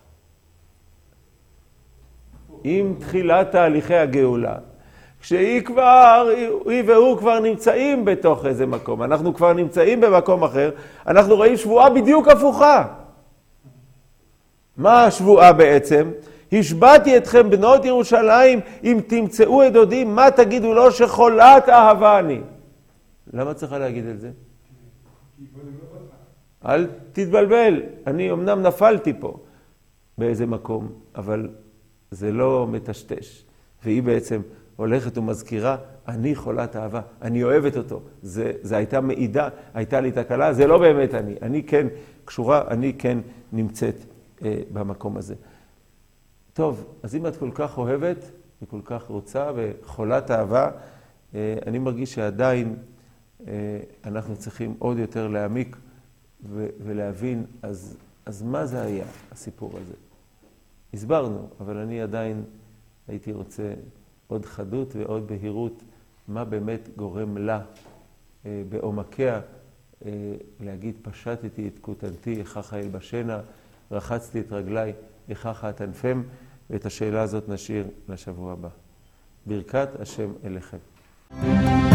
עם תחילת תהליכי הגאולה. כשהיא כבר, היא והוא כבר נמצאים בתוך איזה מקום. אנחנו כבר נמצאים במקום אחר. אנחנו רואים שבועה בדיוק הפוכה. מה השבועה בעצם? השבעתי אתכם בנות ירושלים, אם תמצאו את דודי, מה תגידו לו שחולת אהבה אני? למה צריכה להגיד את זה? אל תתבלבל, אני אמנם נפלתי פה באיזה מקום, אבל זה לא מטשטש. והיא בעצם הולכת ומזכירה, אני חולת אהבה, אני אוהבת אותו. זה הייתה מעידה, הייתה לי תקלה, זה לא באמת אני כן קשורה, אני כן נמצאת במקום הזה. טוב, אז אם את כל כך אוהבת וכל כך רוצה וחולת אהבה, אני מרגיש שעדיין אנחנו צריכים עוד יותר להעמיק ולהבין, אז מה זה היה הסיפור הזה? הסברנו, אבל אני עדיין הייתי רוצה עוד חדות ועוד בהירות, מה באמת גורם לה בעומקיה להגיד, פשטתי את כותנתי, איכך אלבשנה, רחצתי את רגליי, איכך אטנפם, ואת השאלה הזאת נשאיר לשבוע הבא. ברכת השם אליכם.